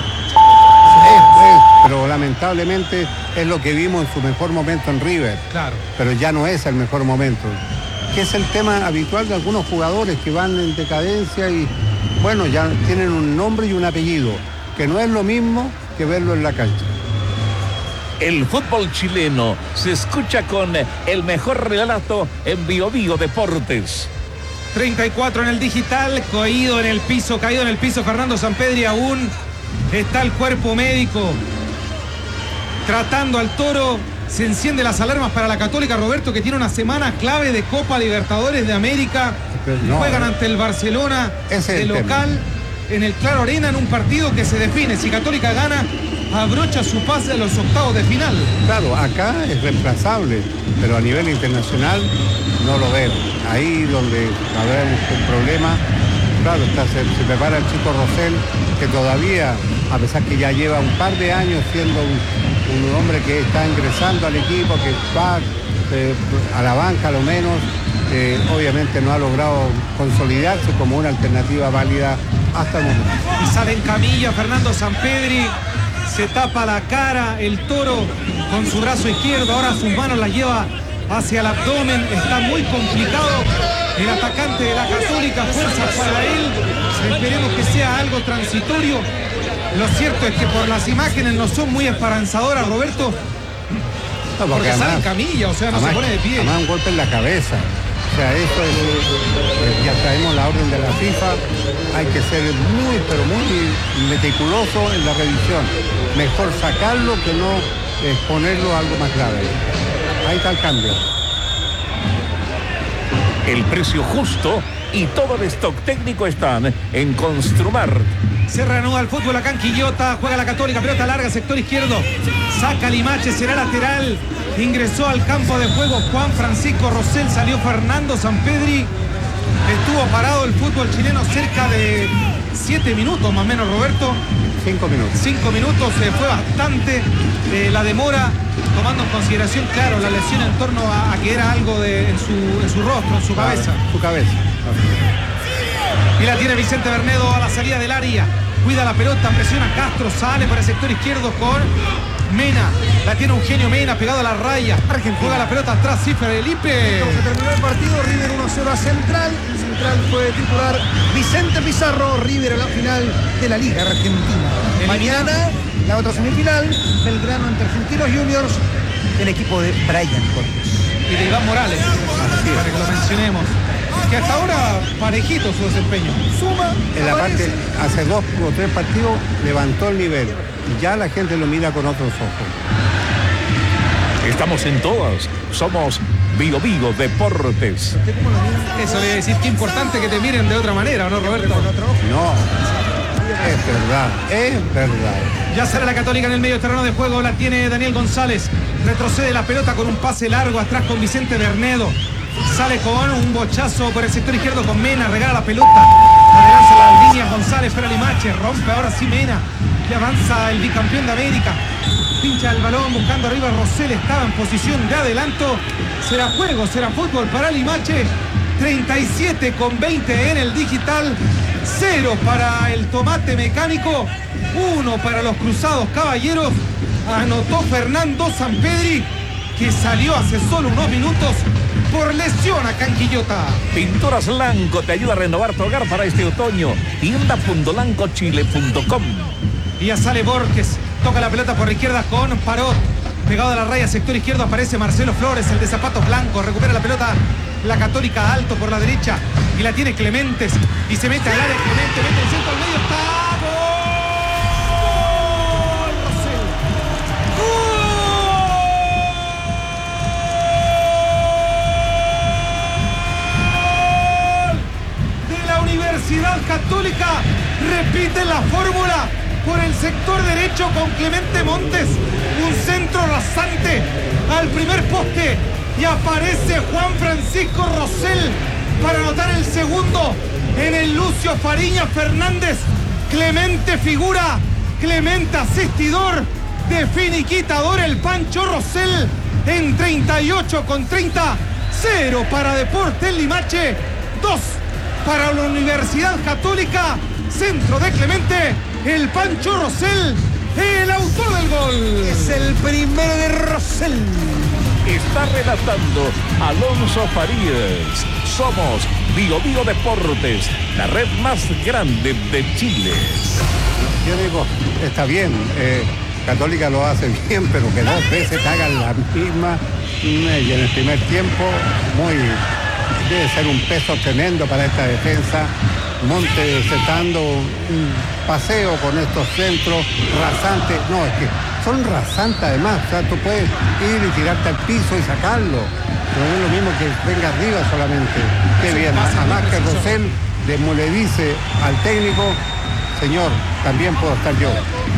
Pero lamentablemente es lo que vimos en su mejor momento en River. Claro. Pero ya no es el mejor momento. Que es el tema habitual de algunos jugadores que van en decadencia y, bueno, ya tienen un nombre y un apellido, que no es lo mismo que verlo en la cancha. El fútbol chileno se escucha con el mejor relato en Bio Bio Deportes. 34 en el digital, caído en el piso Fernando Sampedri. Aún está el cuerpo médico tratando al Toro. Se encienden las alarmas para la Católica, Roberto, que tiene una semana clave de Copa Libertadores de América. Juegan ante el Barcelona de local en el Claro Arena, en un partido que se define. Si Católica gana, abrocha su pase a los octavos de final. Claro, acá es reemplazable, pero a nivel internacional no lo veo. Ahí donde habrá un problema. Claro, se prepara el chico Rosell, que todavía, a pesar que ya lleva un par de años siendo un hombre que está ingresando al equipo, que va a la banca a lo menos, obviamente no ha logrado consolidarse como una alternativa válida hasta el momento. Y sale en camilla Fernando Sampedri, se tapa la cara, el Toro con su brazo izquierdo, ahora sus manos las lleva hacia el abdomen, está muy complicado el atacante de la Católica, fuerza para él, esperemos que sea algo transitorio. Lo cierto es que por las imágenes no son muy esperanzadoras, Roberto, porque además, sale en camilla, o sea, no se pone de pie. Además un golpe en la cabeza, o sea, eso es, ya traemos la orden de la FIFA, hay que ser muy, pero muy meticuloso en la revisión, mejor sacarlo que no exponerlo a algo más grave. Ahí está el cambio. El precio justo y todo el stock técnico están en Construmar. Se reanuda el fútbol acá en Quillota, juega la Católica, pelota larga, sector izquierdo, saca Limache, será lateral, ingresó al campo de juego Juan Francisco Rosell, salió Fernando Sampedri, estuvo parado el fútbol chileno cerca de 7 minutos más o menos, Roberto. 5 minutos. 5 minutos, fue bastante la demora, tomando en consideración, claro, la lesión en torno a que era algo en su rostro, en su cabeza. Su cabeza. Y la tiene Vicente Bernedo a la salida del área. Cuida la pelota, presiona Castro, sale por el sector izquierdo con Mena. La tiene Eugenio Mena pegado a la raya. Juega la pelota atrás, Cifra Felipe. Se terminó el partido, River 1-0 a Central. El Central fue titular Vicente Pizarro. River a la final de la Liga Argentina. Mañana, la otra semifinal, Belgrano ante Argentinos Juniors, el equipo de Brian Cortés. Y de Iván Morales, para que lo mencionemos. Que hasta ahora parejito su desempeño. Suma, en la parte, hace 2 o 3 partidos levantó el nivel. Ya la gente lo mira con otros ojos. Estamos en todas. Somos Bio Bio Deportes. Eso le decir que importante que te miren de otra manera, ¿o no, Roberto? No, es verdad. Ya sale la Católica en el medio terreno de juego, la tiene Daniel González. Retrocede la pelota con un pase largo atrás con Vicente Bernedo. Sale con un bochazo por el sector izquierdo con Mena, regala la pelota. Avanza las líneas González, pero Limache, rompe ahora sí Mena. Y avanza el bicampeón de América. Pincha el balón buscando arriba Rosell, estaba en posición de adelanto. Será juego, será fútbol para Limache. 37,20 en el digital. 0 para el Tomate Mecánico. 1 para los Cruzados Caballeros. Anotó Fernando Sampedri, que salió hace solo unos minutos por lesión acá en Quillota. Pinturas Lanco te ayuda a renovar tu hogar para este otoño. Tienda.lancochile.com. Y ya sale Borges, toca la pelota por la izquierda con Parot. Pegado a la raya, sector izquierdo aparece Marcelo Flores, el de zapatos blancos. Recupera la pelota la Católica alto por la derecha. Y la tiene Clementes. Y se mete al área Clemente, mete el centro al medio. ¡Está! ¡Gol! repite la fórmula por el sector derecho con Clemente Montes. Un centro rasante al primer poste y aparece Juan Francisco Rosell para anotar el segundo en el Lucio Fariña Fernández. Clemente figura, Clemente asistidor, de finiquitador el Pancho Rosell en 38,30. 0 para Deportes Limache, 2 para la Universidad Católica. Centro de Clemente, el Pancho Rosell, el autor del gol. Es el primero de Rosell. Está relatando Alonso Farías. Somos Bio Bio Deportes, la red más grande de Chile. Yo digo, está bien, Católica lo hace bien, pero que 2 veces hagan la misma, y en el primer tiempo debe ser un peso tremendo para esta defensa. Montes dando un paseo con estos centros rasantes. No, es que son rasantes además. O sea, tú puedes ir y tirarte al piso y sacarlo. No es lo mismo que venga arriba solamente. Qué bien. Además que Rosell le dice al técnico, señor, también puedo estar yo.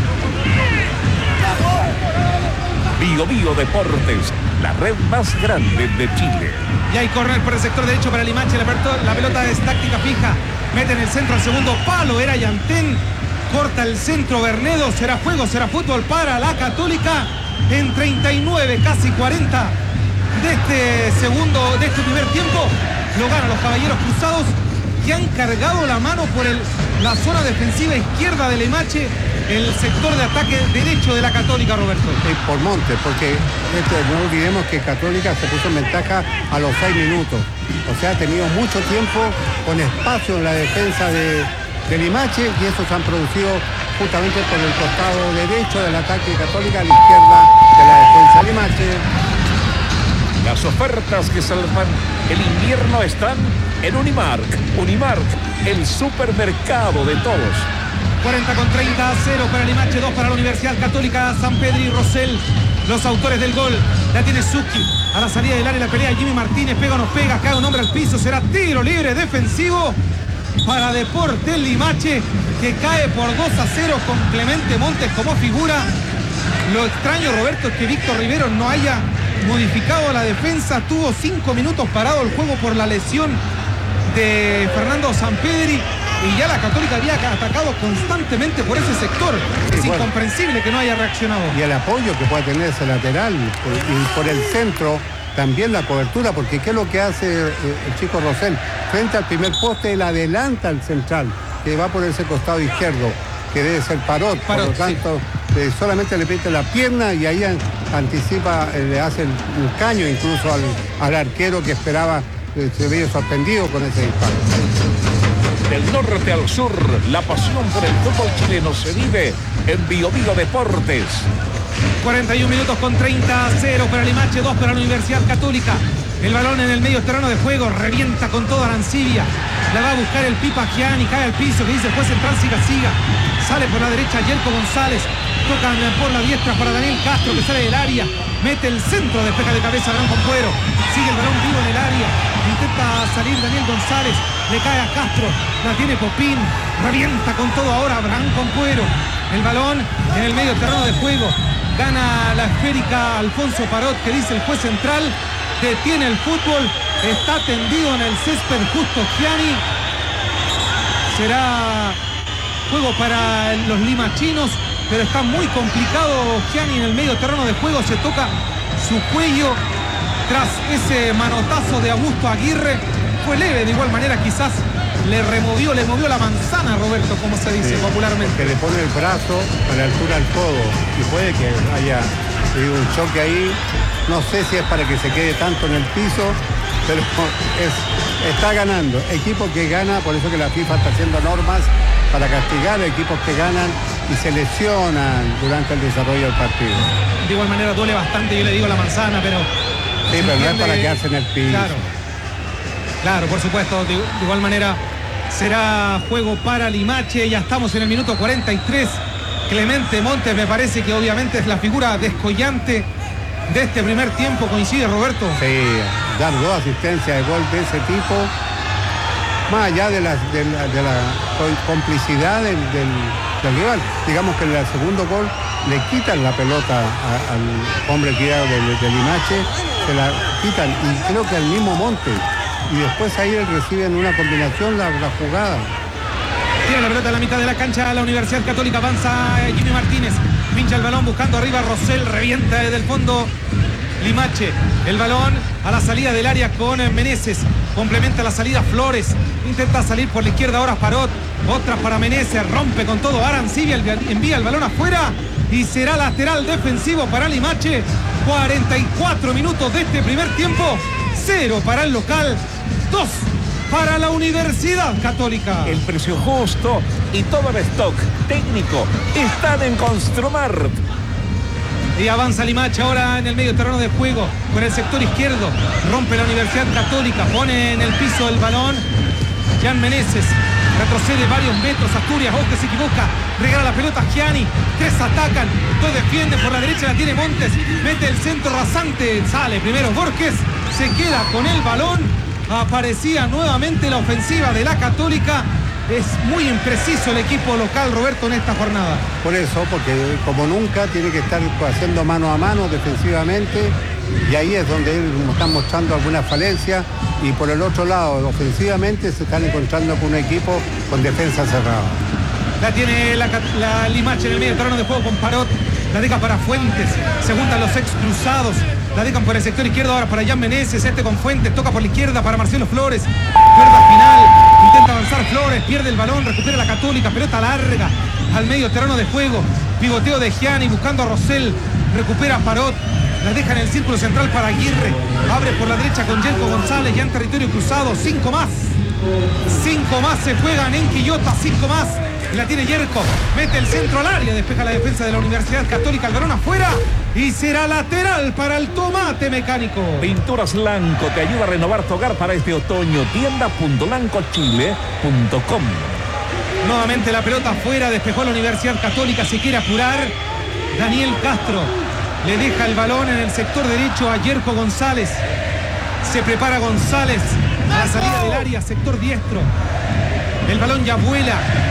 Bio Bio Deportes, la red más grande de Chile. Y hay córner por el sector derecho para Limache. La pelota es táctica fija. Mete en el centro al segundo palo. Era Yantén. Corta el centro Bernedo. Será juego, será fútbol para la Católica. En 39, casi 40 de este primer tiempo. Lo ganan los Caballeros Cruzados, que han cargado la mano por la zona defensiva izquierda de Limache. El sector de ataque derecho de la Católica, Roberto. Por Montes, porque no olvidemos que Católica se puso en ventaja a los 6 minutos. O sea, ha tenido mucho tiempo con espacio en la defensa de Limache, y eso se han producido justamente por el costado derecho del ataque de Católica, a la izquierda de la defensa de Limache. Las ofertas que salvan el invierno están en Unimark. Unimark, el supermercado de todos. 40,30, 0 para Limache, 2 para la Universidad Católica. San Pedro y Rosell, los autores del gol. La tiene Suki. A la salida del área la pelea Jimmy Martínez. Pega o no pega. Cae un hombre al piso. Será tiro libre defensivo para Deportes Limache, que cae por 2-0 con Clemente Montes como figura. Lo extraño, Roberto, es que Víctor Rivero no haya modificado la defensa. Tuvo 5 minutos parado el juego por la lesión de Fernando Sampedri, y ya la Católica había atacado constantemente por ese sector. Es incomprensible que no haya reaccionado. Y el apoyo que puede tener ese lateral, y por el centro también la cobertura, porque ¿qué es lo que hace el chico Rosell? Frente al primer poste, él adelanta al central, que va por ese costado izquierdo, que debe ser Parot, por lo tanto, sí. Solamente le pide la pierna y ahí anticipa, le hace un caño incluso al arquero, que esperaba, se veía sorprendido con ese disparo. Del norte al sur, la pasión por el fútbol chileno se vive en Bio Bio Deportes. 41 minutos con 30, 0 para Limache, 2 para la Universidad Católica. El balón en el medio terreno de juego, revienta con toda Arancibia. La va a buscar el Pipa Gianni, cae al piso, que dice juez central, siga. Sale por la derecha Yerko González. Tocan por la diestra para Daniel Castro, que sale del área. Mete el centro, despeja de cabeza Gran Concuero. Sigue el balón vivo en el área. Intenta salir Daniel González. Le cae a Castro. La tiene Popín. Revienta con todo ahora Gran Concuero. El balón en el medio terreno de juego. Gana la esférica Alfonso Parot, que dice el juez central. Detiene el fútbol. Está tendido en el césped Justo Gianni. Será juego para los limachinos, pero está muy complicado Gianni en el medio terreno de juego. Se toca su cuello tras ese manotazo de Augusto Aguirre. Fue leve, de igual manera quizás le movió la manzana, Roberto, como se dice popularmente. Que le pone el brazo a la altura del codo y puede que haya un choque ahí. No sé si es para que se quede tanto en el piso, pero está ganando. Equipo que gana, por eso que la FIFA está haciendo normas para castigar a equipos que ganan y se lesionan durante el desarrollo del partido. De igual manera duele bastante, yo le digo la manzana, pero... Sí, pero no es para quedarse en el piso. Claro, por supuesto. De igual manera será juego para Limache. Ya estamos en el minuto 43. Clemente Montes me parece que obviamente es la figura descollante de este primer tiempo. ¿Coincide, Roberto? Sí, dar 2 asistencias de gol de ese tipo más allá de la complicidad del rival. Digamos que en el segundo gol le quitan la pelota al hombre criado de Limache, se la quitan, y creo que al mismo Montes, y después ahí él recibe en una combinación la jugada. Tiene la pelota en la mitad de la cancha la Universidad Católica, avanza Jimmy Martínez, pincha el balón buscando arriba Rosell, revienta desde el fondo Limache, el balón a la salida del área con Meneses, complementa la salida Flores, intenta salir por la izquierda ahora Parot, otra para Meneses, rompe con todo Arancibia, envía el balón afuera y será lateral defensivo para Limache. 44 minutos de este primer tiempo, 0 para el local, 2 para la Universidad Católica. El precio justo y todo el stock técnico están en Construmart. Y avanza Limache ahora en el medio terreno de juego con el sector izquierdo, rompe la Universidad Católica, pone en el piso el balón Jan Meneses, retrocede varios metros Asturias, que se equivoca, regala la pelota Gianni, 3 atacan, 2 defienden, por la derecha la tiene Montes, mete el centro rasante, sale primero Borges, se queda con el balón, aparecía nuevamente la ofensiva de la Católica. Es muy impreciso el equipo local, Roberto, en esta jornada. Por eso, porque como nunca tiene que estar haciendo mano a mano defensivamente, y ahí es donde él nos está mostrando algunas falencias, y por el otro lado, ofensivamente se están encontrando con un equipo con defensa cerrada. La tiene la Limache en el medio terreno de juego con Parot, la deja para Fuentes, se juntan los ex cruzados, la dejan por el sector izquierdo ahora para Jan Meneses, con Fuentes, toca por la izquierda para Marcelo Flores, cuerda final, intenta avanzar Flores, pierde el balón, recupera la Católica, pelota larga al medio terreno de juego, pivoteo de Gianni buscando a Rosell, recupera Parot, la deja en el círculo central para Aguirre, abre por la derecha con Yerko González, ya en territorio cruzado, 5 más se juegan en Quillota, 5 más. La tiene Yerko, mete el centro al área, despeja la defensa de la Universidad Católica, el balón afuera y será lateral para el tomate mecánico. Pinturas Lanco te ayuda a renovar tu hogar para este otoño. Tienda.lancochile.com. Nuevamente la pelota afuera, despejó la Universidad Católica, se quiere apurar. Daniel Castro le deja el balón en el sector derecho a Yerko González. Se prepara González a la salida del área, sector diestro. El balón ya vuela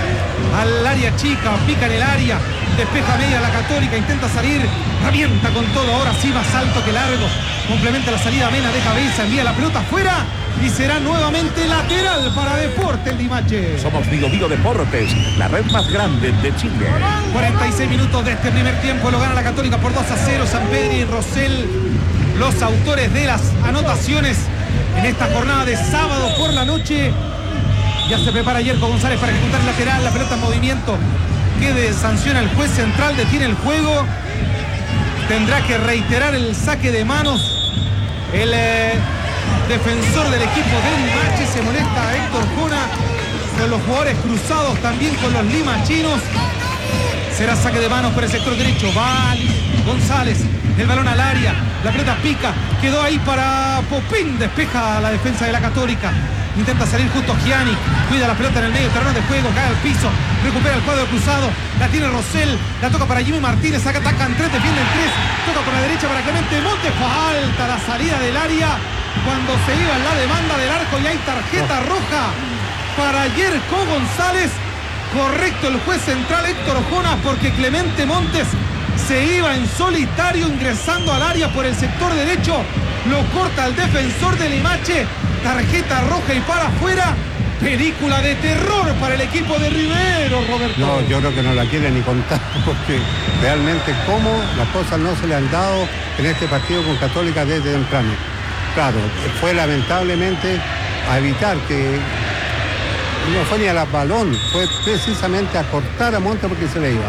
al área chica, pica en el área, despeja media la Católica, intenta salir, revienta con todo, ahora sí más alto que largo, complementa la salida Mena de cabeza, envía la pelota afuera y será nuevamente lateral para Deportes Limache. Somos Vigo Deportes, la red más grande de Chile. 46 minutos de este primer tiempo, lo gana la Católica por 2-0, Sampedri y Rosell, los autores de las anotaciones en esta jornada de sábado por la noche. Ya se prepara Yerko González para ejecutar el lateral, la pelota en movimiento, que sanciona el juez central, detiene el juego, tendrá que reiterar el saque de manos el defensor del equipo de Limache, se molesta a Héctor Jona con los jugadores cruzados, también con los limachinos. Será saque de manos por el sector derecho, va González, el balón al área, la pelota pica, quedó ahí para Popín, despeja la defensa de la Católica. Intenta salir justo Gianni, cuida la pelota en el medio terreno de juego, cae al piso, recupera el cuadro cruzado, la tiene Rosell, la toca para Jimmy Martínez, atacan 3, defienden 3, toca por la derecha para Clemente Montes, falta la salida del área cuando se iba en la demanda del arco y hay tarjeta roja para Yerko González. Correcto el juez central Héctor Jona porque Clemente Montes se iba en solitario ingresando al área por el sector derecho, lo corta el defensor de Limache, tarjeta roja y para afuera, película de terror para el equipo de Rivero, Roberto. No, yo creo que no la quiere ni contar porque realmente cómo las cosas no se le han dado en este partido con Católica desde temprano. Claro, fue lamentablemente a evitar que no fue ni a la balón, fue precisamente a cortar a Monte porque se le iba.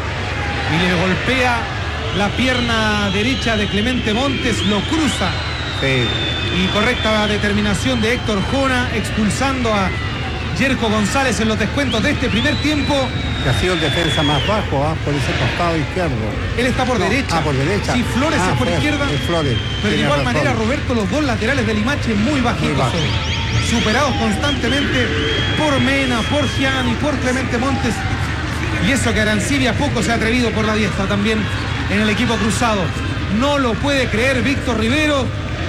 Y le golpea la pierna derecha de Clemente Montes, lo cruza. Sí. Y correcta determinación de Héctor Jona, expulsando a Yerko González en los descuentos de este primer tiempo. Que ha sido el defensa más bajo, por ese costado izquierdo. Él está por derecha. Ah, por derecha. Sí, Flores es por izquierda. Flores. Pero de igual razón. manera, Roberto, los dos laterales de Limache muy bajitos son. Superados constantemente por Mena, por Gianni, por Clemente Montes. Y eso que Arancibia poco se ha atrevido por la diestra también en el equipo cruzado. No lo puede creer Víctor Rivero.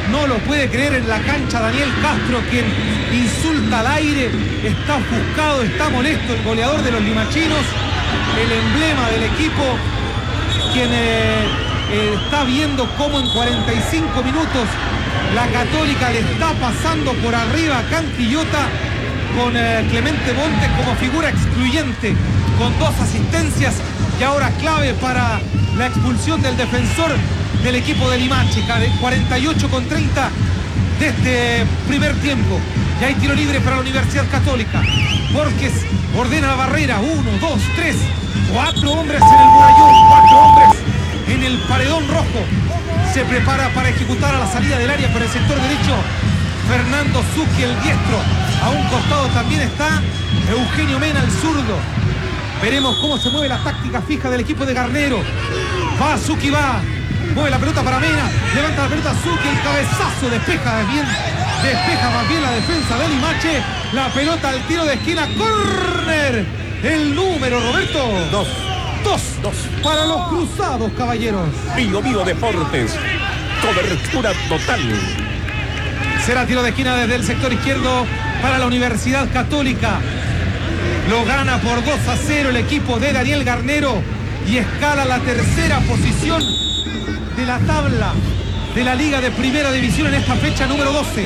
No lo puede creer en la cancha Daniel Castro, quien insulta al aire, está ofuscado, está molesto el goleador de los limachinos, el emblema del equipo, quien está viendo cómo en 45 minutos la Católica le está pasando por arriba a Canquillota, con Clemente Montes como figura excluyente, con 2 asistencias y ahora clave para la expulsión del defensor del equipo de Limache, 48:30 de este primer tiempo. Y hay tiro libre para la Universidad Católica. Borges ordena la barrera, 1, 2, 3, 4 hombres en el murallón, 4 hombres en el paredón rojo. Se prepara para ejecutar a la salida del área por el sector derecho Fernando Zucchi, el diestro. A un costado también está Eugenio Mena, el zurdo. Veremos cómo se mueve la táctica fija del equipo de Garnero. Va Zucchi, va. Mueve la pelota para Mena. Levanta la pelota Zucchi, el cabezazo. Despeja más bien la defensa de Limache. La pelota al tiro de esquina. ¡Córner! El número, Roberto. 2 para los cruzados, caballeros. Bio Bio Deportes. Cobertura total. Será tiro de esquina desde el sector izquierdo para la Universidad Católica. Lo gana por 2-0 el equipo de Daniel Garnero y escala la tercera posición de la tabla de la Liga de Primera División en esta fecha número 12.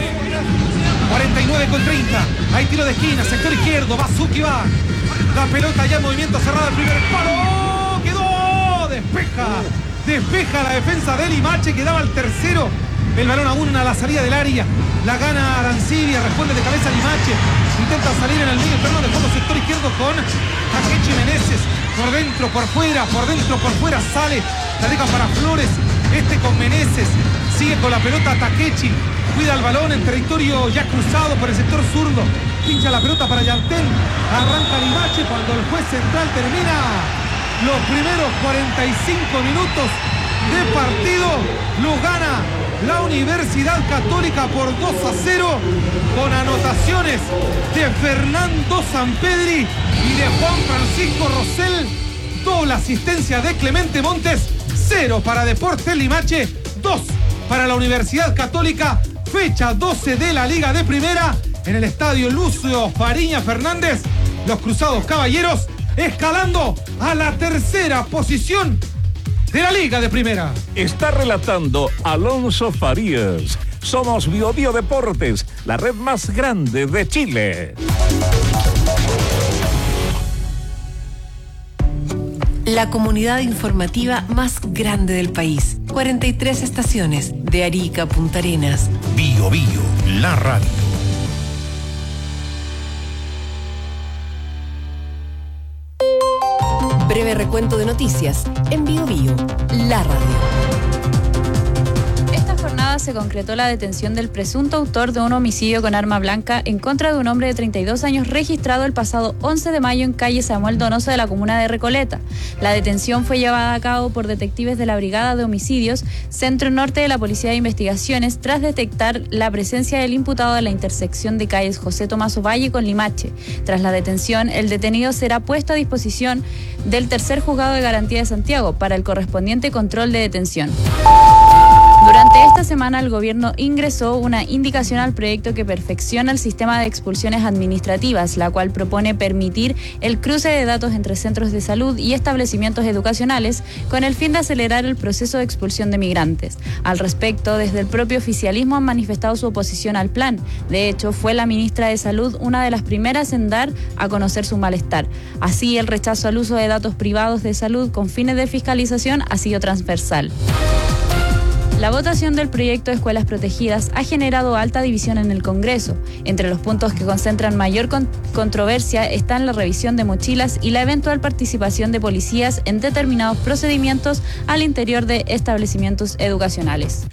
49:30. Hay tiro de esquina, sector izquierdo. Va Zucchi, va. La pelota ya en movimiento cerrado. El primer palo. Quedó. Despeja la defensa de Limache, que daba el tercero. El balón aún a la salida del área. La gana Arancibia, responde de cabeza Limache. Intenta salir en el medio terreno de fondo, sector izquierdo con Takechi Meneses. Por dentro, por fuera, sale. La deja para Flores. Con Meneses. Sigue con la pelota Takechi. Cuida el balón en territorio ya cruzado por el sector zurdo. Pincha la pelota para Yantén. Arranca Limache cuando el juez central termina los primeros 45 minutos de partido. Lo gana la Universidad Católica por 2-0 con anotaciones de Fernando Sampedri y de Juan Francisco Rosell. Doble asistencia de Clemente Montes. 0 para Deportes Limache, 2 para la Universidad Católica. Fecha 12 de la Liga de Primera en el estadio Lucio Fariña Fernández. Los Cruzados Caballeros escalando a la tercera posición de la Liga de Primera. Está relatando Alonso Farías. Somos Bio Bio Deportes, la red más grande de Chile. La comunidad informativa más grande del país. 43 estaciones, de Arica a Punta Arenas. Bio Bio, la radio. Breve recuento de noticias en Bio Bio, la radio. Esta jornada se concretó la detención del presunto autor de un homicidio con arma blanca en contra de un hombre de 32 años registrado el pasado 11 de mayo en calle Samuel Donoso de la comuna de Recoleta. La detención fue llevada a cabo por detectives de la Brigada de Homicidios, Centro Norte de la Policía de Investigaciones, tras detectar la presencia del imputado en la intersección de calles José Tomás Ovalle con Limache. Tras la detención, el detenido será puesto a disposición del tercer juzgado de garantía de Santiago para el correspondiente control de detención. Durante esta semana, el gobierno ingresó una indicación al proyecto que perfecciona el sistema de expulsiones administrativas, la cual propone permitir el cruce de datos entre centros de salud y establecimientos educacionales con el fin de acelerar el proceso de expulsión de migrantes. Al respecto, desde el propio oficialismo han manifestado su oposición al plan. De hecho, fue la ministra de Salud una de las primeras en dar a conocer su malestar. Así, el rechazo al uso de datos privados de salud con fines de fiscalización ha sido transversal. La votación del proyecto de escuelas protegidas ha generado alta división en el Congreso. Entre los puntos que concentran mayor controversia están la revisión de mochilas y la eventual participación de policías en determinados procedimientos al interior de establecimientos educacionales.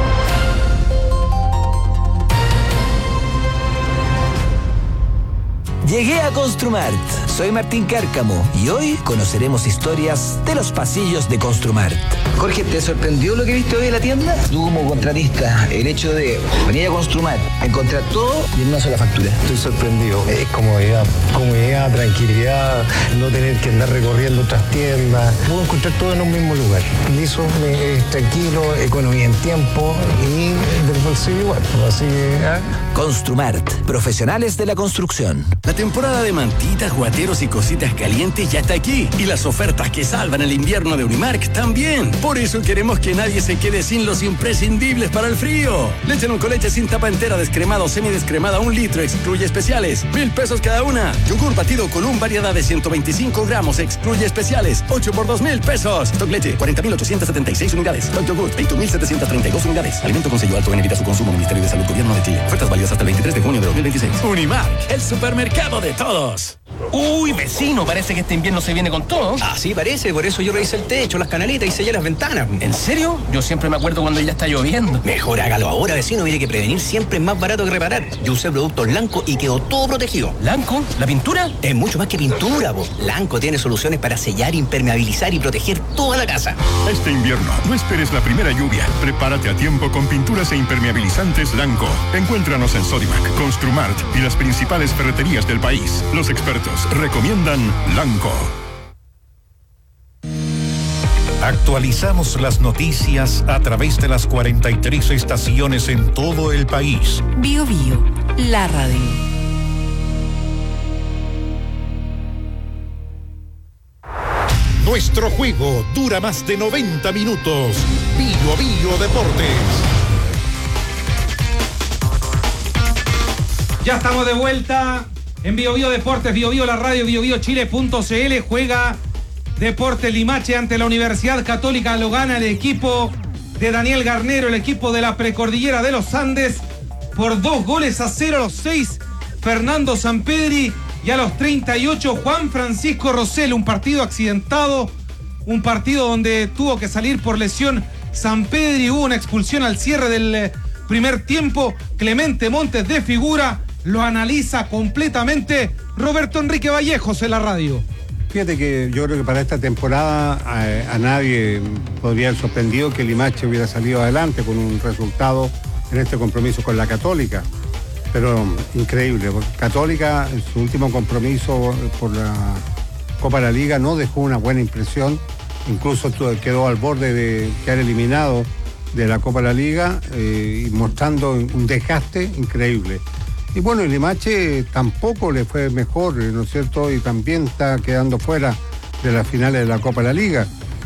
Llegué a Construmart. Soy Martín Cárcamo y hoy conoceremos historias de los pasillos de Construmart. Jorge, ¿te sorprendió lo que viste hoy en la tienda? Tú como contratista, el hecho de venir a Construmart, encontrar todo y en una sola factura. Estoy sorprendido. Es comodidad, tranquilidad, no tener que andar recorriendo otras tiendas. Puedo encontrar todo en un mismo lugar. Liso, tranquilo, economía en tiempo y de el bolsillo igual, así que... Construmart, profesionales de la construcción. La temporada de mantitas, guateros y cositas calientes ya está aquí. Y las ofertas que salvan el invierno de Unimark también. Por eso queremos que nadie se quede sin los imprescindibles para el frío. Leche Noncoleche sin tapa entera, descremada o semidescremada, 1 litro, excluye especiales. 1,000 pesos cada una. Yogur batido con un variedad de 125 gramos, excluye especiales. 8 por 2,000 pesos. Stock Leche, 40.876 unidades. Stock Yogur, 21.732 unidades. Alimento con sello alto, evita su consumo. Ministerio de Salud, Gobierno de Chile. Ofertas válidas hasta el 23 de junio de 2026. Unimark, el supermercado de todos. Uy, vecino, parece que este invierno se viene con todo. Así parece, por eso yo revisé el techo, las canaletas y sellé las ventanas. ¿En serio? Yo siempre me acuerdo cuando ya está lloviendo. Mejor hágalo ahora, vecino, mire que prevenir siempre es más barato que reparar. Yo usé productos Lanco y quedó todo protegido. ¿Lanco? ¿La pintura? Es mucho más que pintura, po. Lanco tiene soluciones para sellar, impermeabilizar y proteger toda la casa. Este invierno, no esperes la primera lluvia. Prepárate a tiempo con pinturas e impermeabilizantes Lanco. Encuéntranos en Sodimac, Construmart y las principales ferreterías del país. Los expertos recomiendan Lanco. Actualizamos las noticias a través de las 43 estaciones en todo el país. Bio Bio, la radio. Nuestro juego dura más de 90 minutos. Bio Bio Deportes. Ya estamos de vuelta en Bio Bio Deportes, Bio Bio la radio, biobiochile.cl. Juega Deportes Limache ante la Universidad Católica. Lo gana el equipo de Daniel Garnero, el equipo de la Precordillera de los Andes, por 2-0 a los 6. Fernando Sampedri y a los 38 Juan Francisco Rosell. Un partido accidentado, un partido donde tuvo que salir por lesión Sampedri. Hubo una expulsión al cierre del primer tiempo. Clemente Montes de figura. Lo analiza completamente Roberto Enrique Vallejos en la radio. Fíjate que yo creo que para esta temporada a nadie podría haber sorprendido que Limache hubiera salido adelante con un resultado en este compromiso con la Católica. Pero increíble, porque Católica en su último compromiso por la Copa de la Liga no dejó una buena impresión, incluso quedó al borde de quedar eliminado de la Copa de la Liga y mostrando un desgaste increíble. Y bueno, el Limache tampoco le fue mejor, ¿no es cierto? Y también está quedando fuera de las finales de la Copa de la Liga.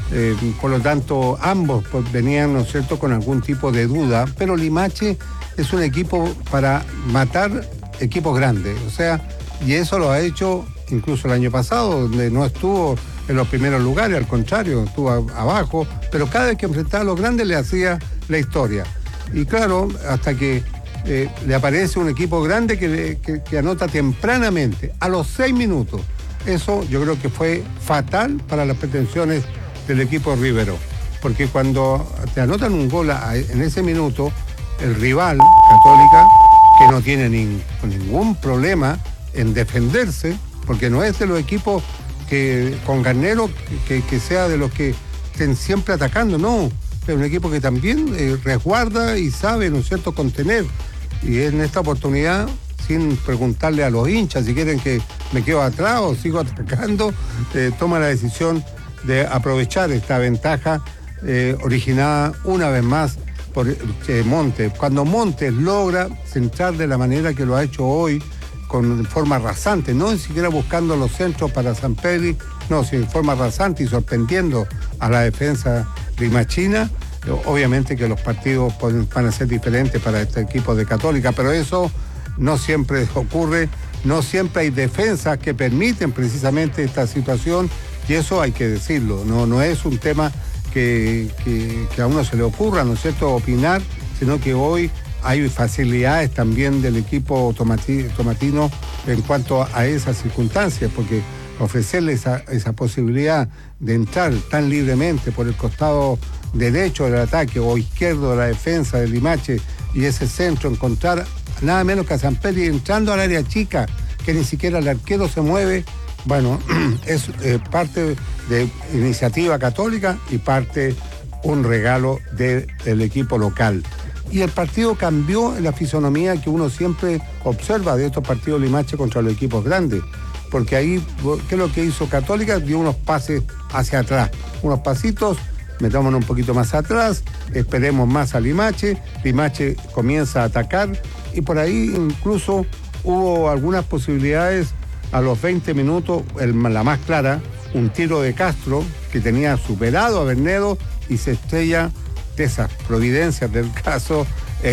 Por lo tanto, ambos pues, venían, ¿no es cierto?, con algún tipo de duda, pero Limache es un equipo para matar equipos grandes, o sea, y eso lo ha hecho incluso el año pasado, donde no estuvo en los primeros lugares, al contrario, estuvo abajo, pero cada vez que enfrentaba a los grandes le hacía la historia. Y claro, hasta que le aparece un equipo grande que anota tempranamente, a los 6 minutos. Eso yo creo que fue fatal para las pretensiones del equipo Rivero, porque cuando te anotan un gol en ese minuto, el rival, Católica, que no tiene ningún problema en defenderse, porque no es de los equipos que con Garnero que sea de los que estén siempre atacando, no, es un equipo que también resguarda y sabe, ¿no es cierto?, contener. Y en esta oportunidad, sin preguntarle a los hinchas si quieren que me quedo atrás o sigo atacando, toma la decisión de aprovechar esta ventaja originada una vez más por Montes. Cuando Montes logra centrar de la manera que lo ha hecho hoy, de forma rasante, no ni siquiera buscando los centros para Sampedri, no, sino de forma rasante y sorprendiendo a la defensa limachina. Obviamente que los partidos van a ser diferentes para este equipo de Católica, pero eso no siempre ocurre, no siempre hay defensas que permiten precisamente esta situación, y eso hay que decirlo, no es un tema que a uno se le ocurra, ¿no es cierto?, opinar, sino que hoy hay facilidades también del equipo tomatino en cuanto a esas circunstancias, porque ofrecerle esa posibilidad de entrar tan libremente por el costado derecho del ataque o izquierdo de la defensa del Limache y ese centro, encontrar nada menos que a Sampedri entrando al área chica, que ni siquiera el arquero se mueve. Bueno, es parte de iniciativa Católica y parte un regalo del equipo local. Y el partido cambió en la fisonomía que uno siempre observa de estos partidos Limache contra los equipos grandes. Porque ahí, ¿qué es lo que hizo Católica? Dio unos pases hacia atrás, unos pasitos metámonos un poquito más atrás, esperemos más a Limache comienza a atacar y por ahí incluso hubo algunas posibilidades a los 20 minutos, la más clara, un tiro de Castro que tenía superado a Bernedo y se estrella de esas providencias del caso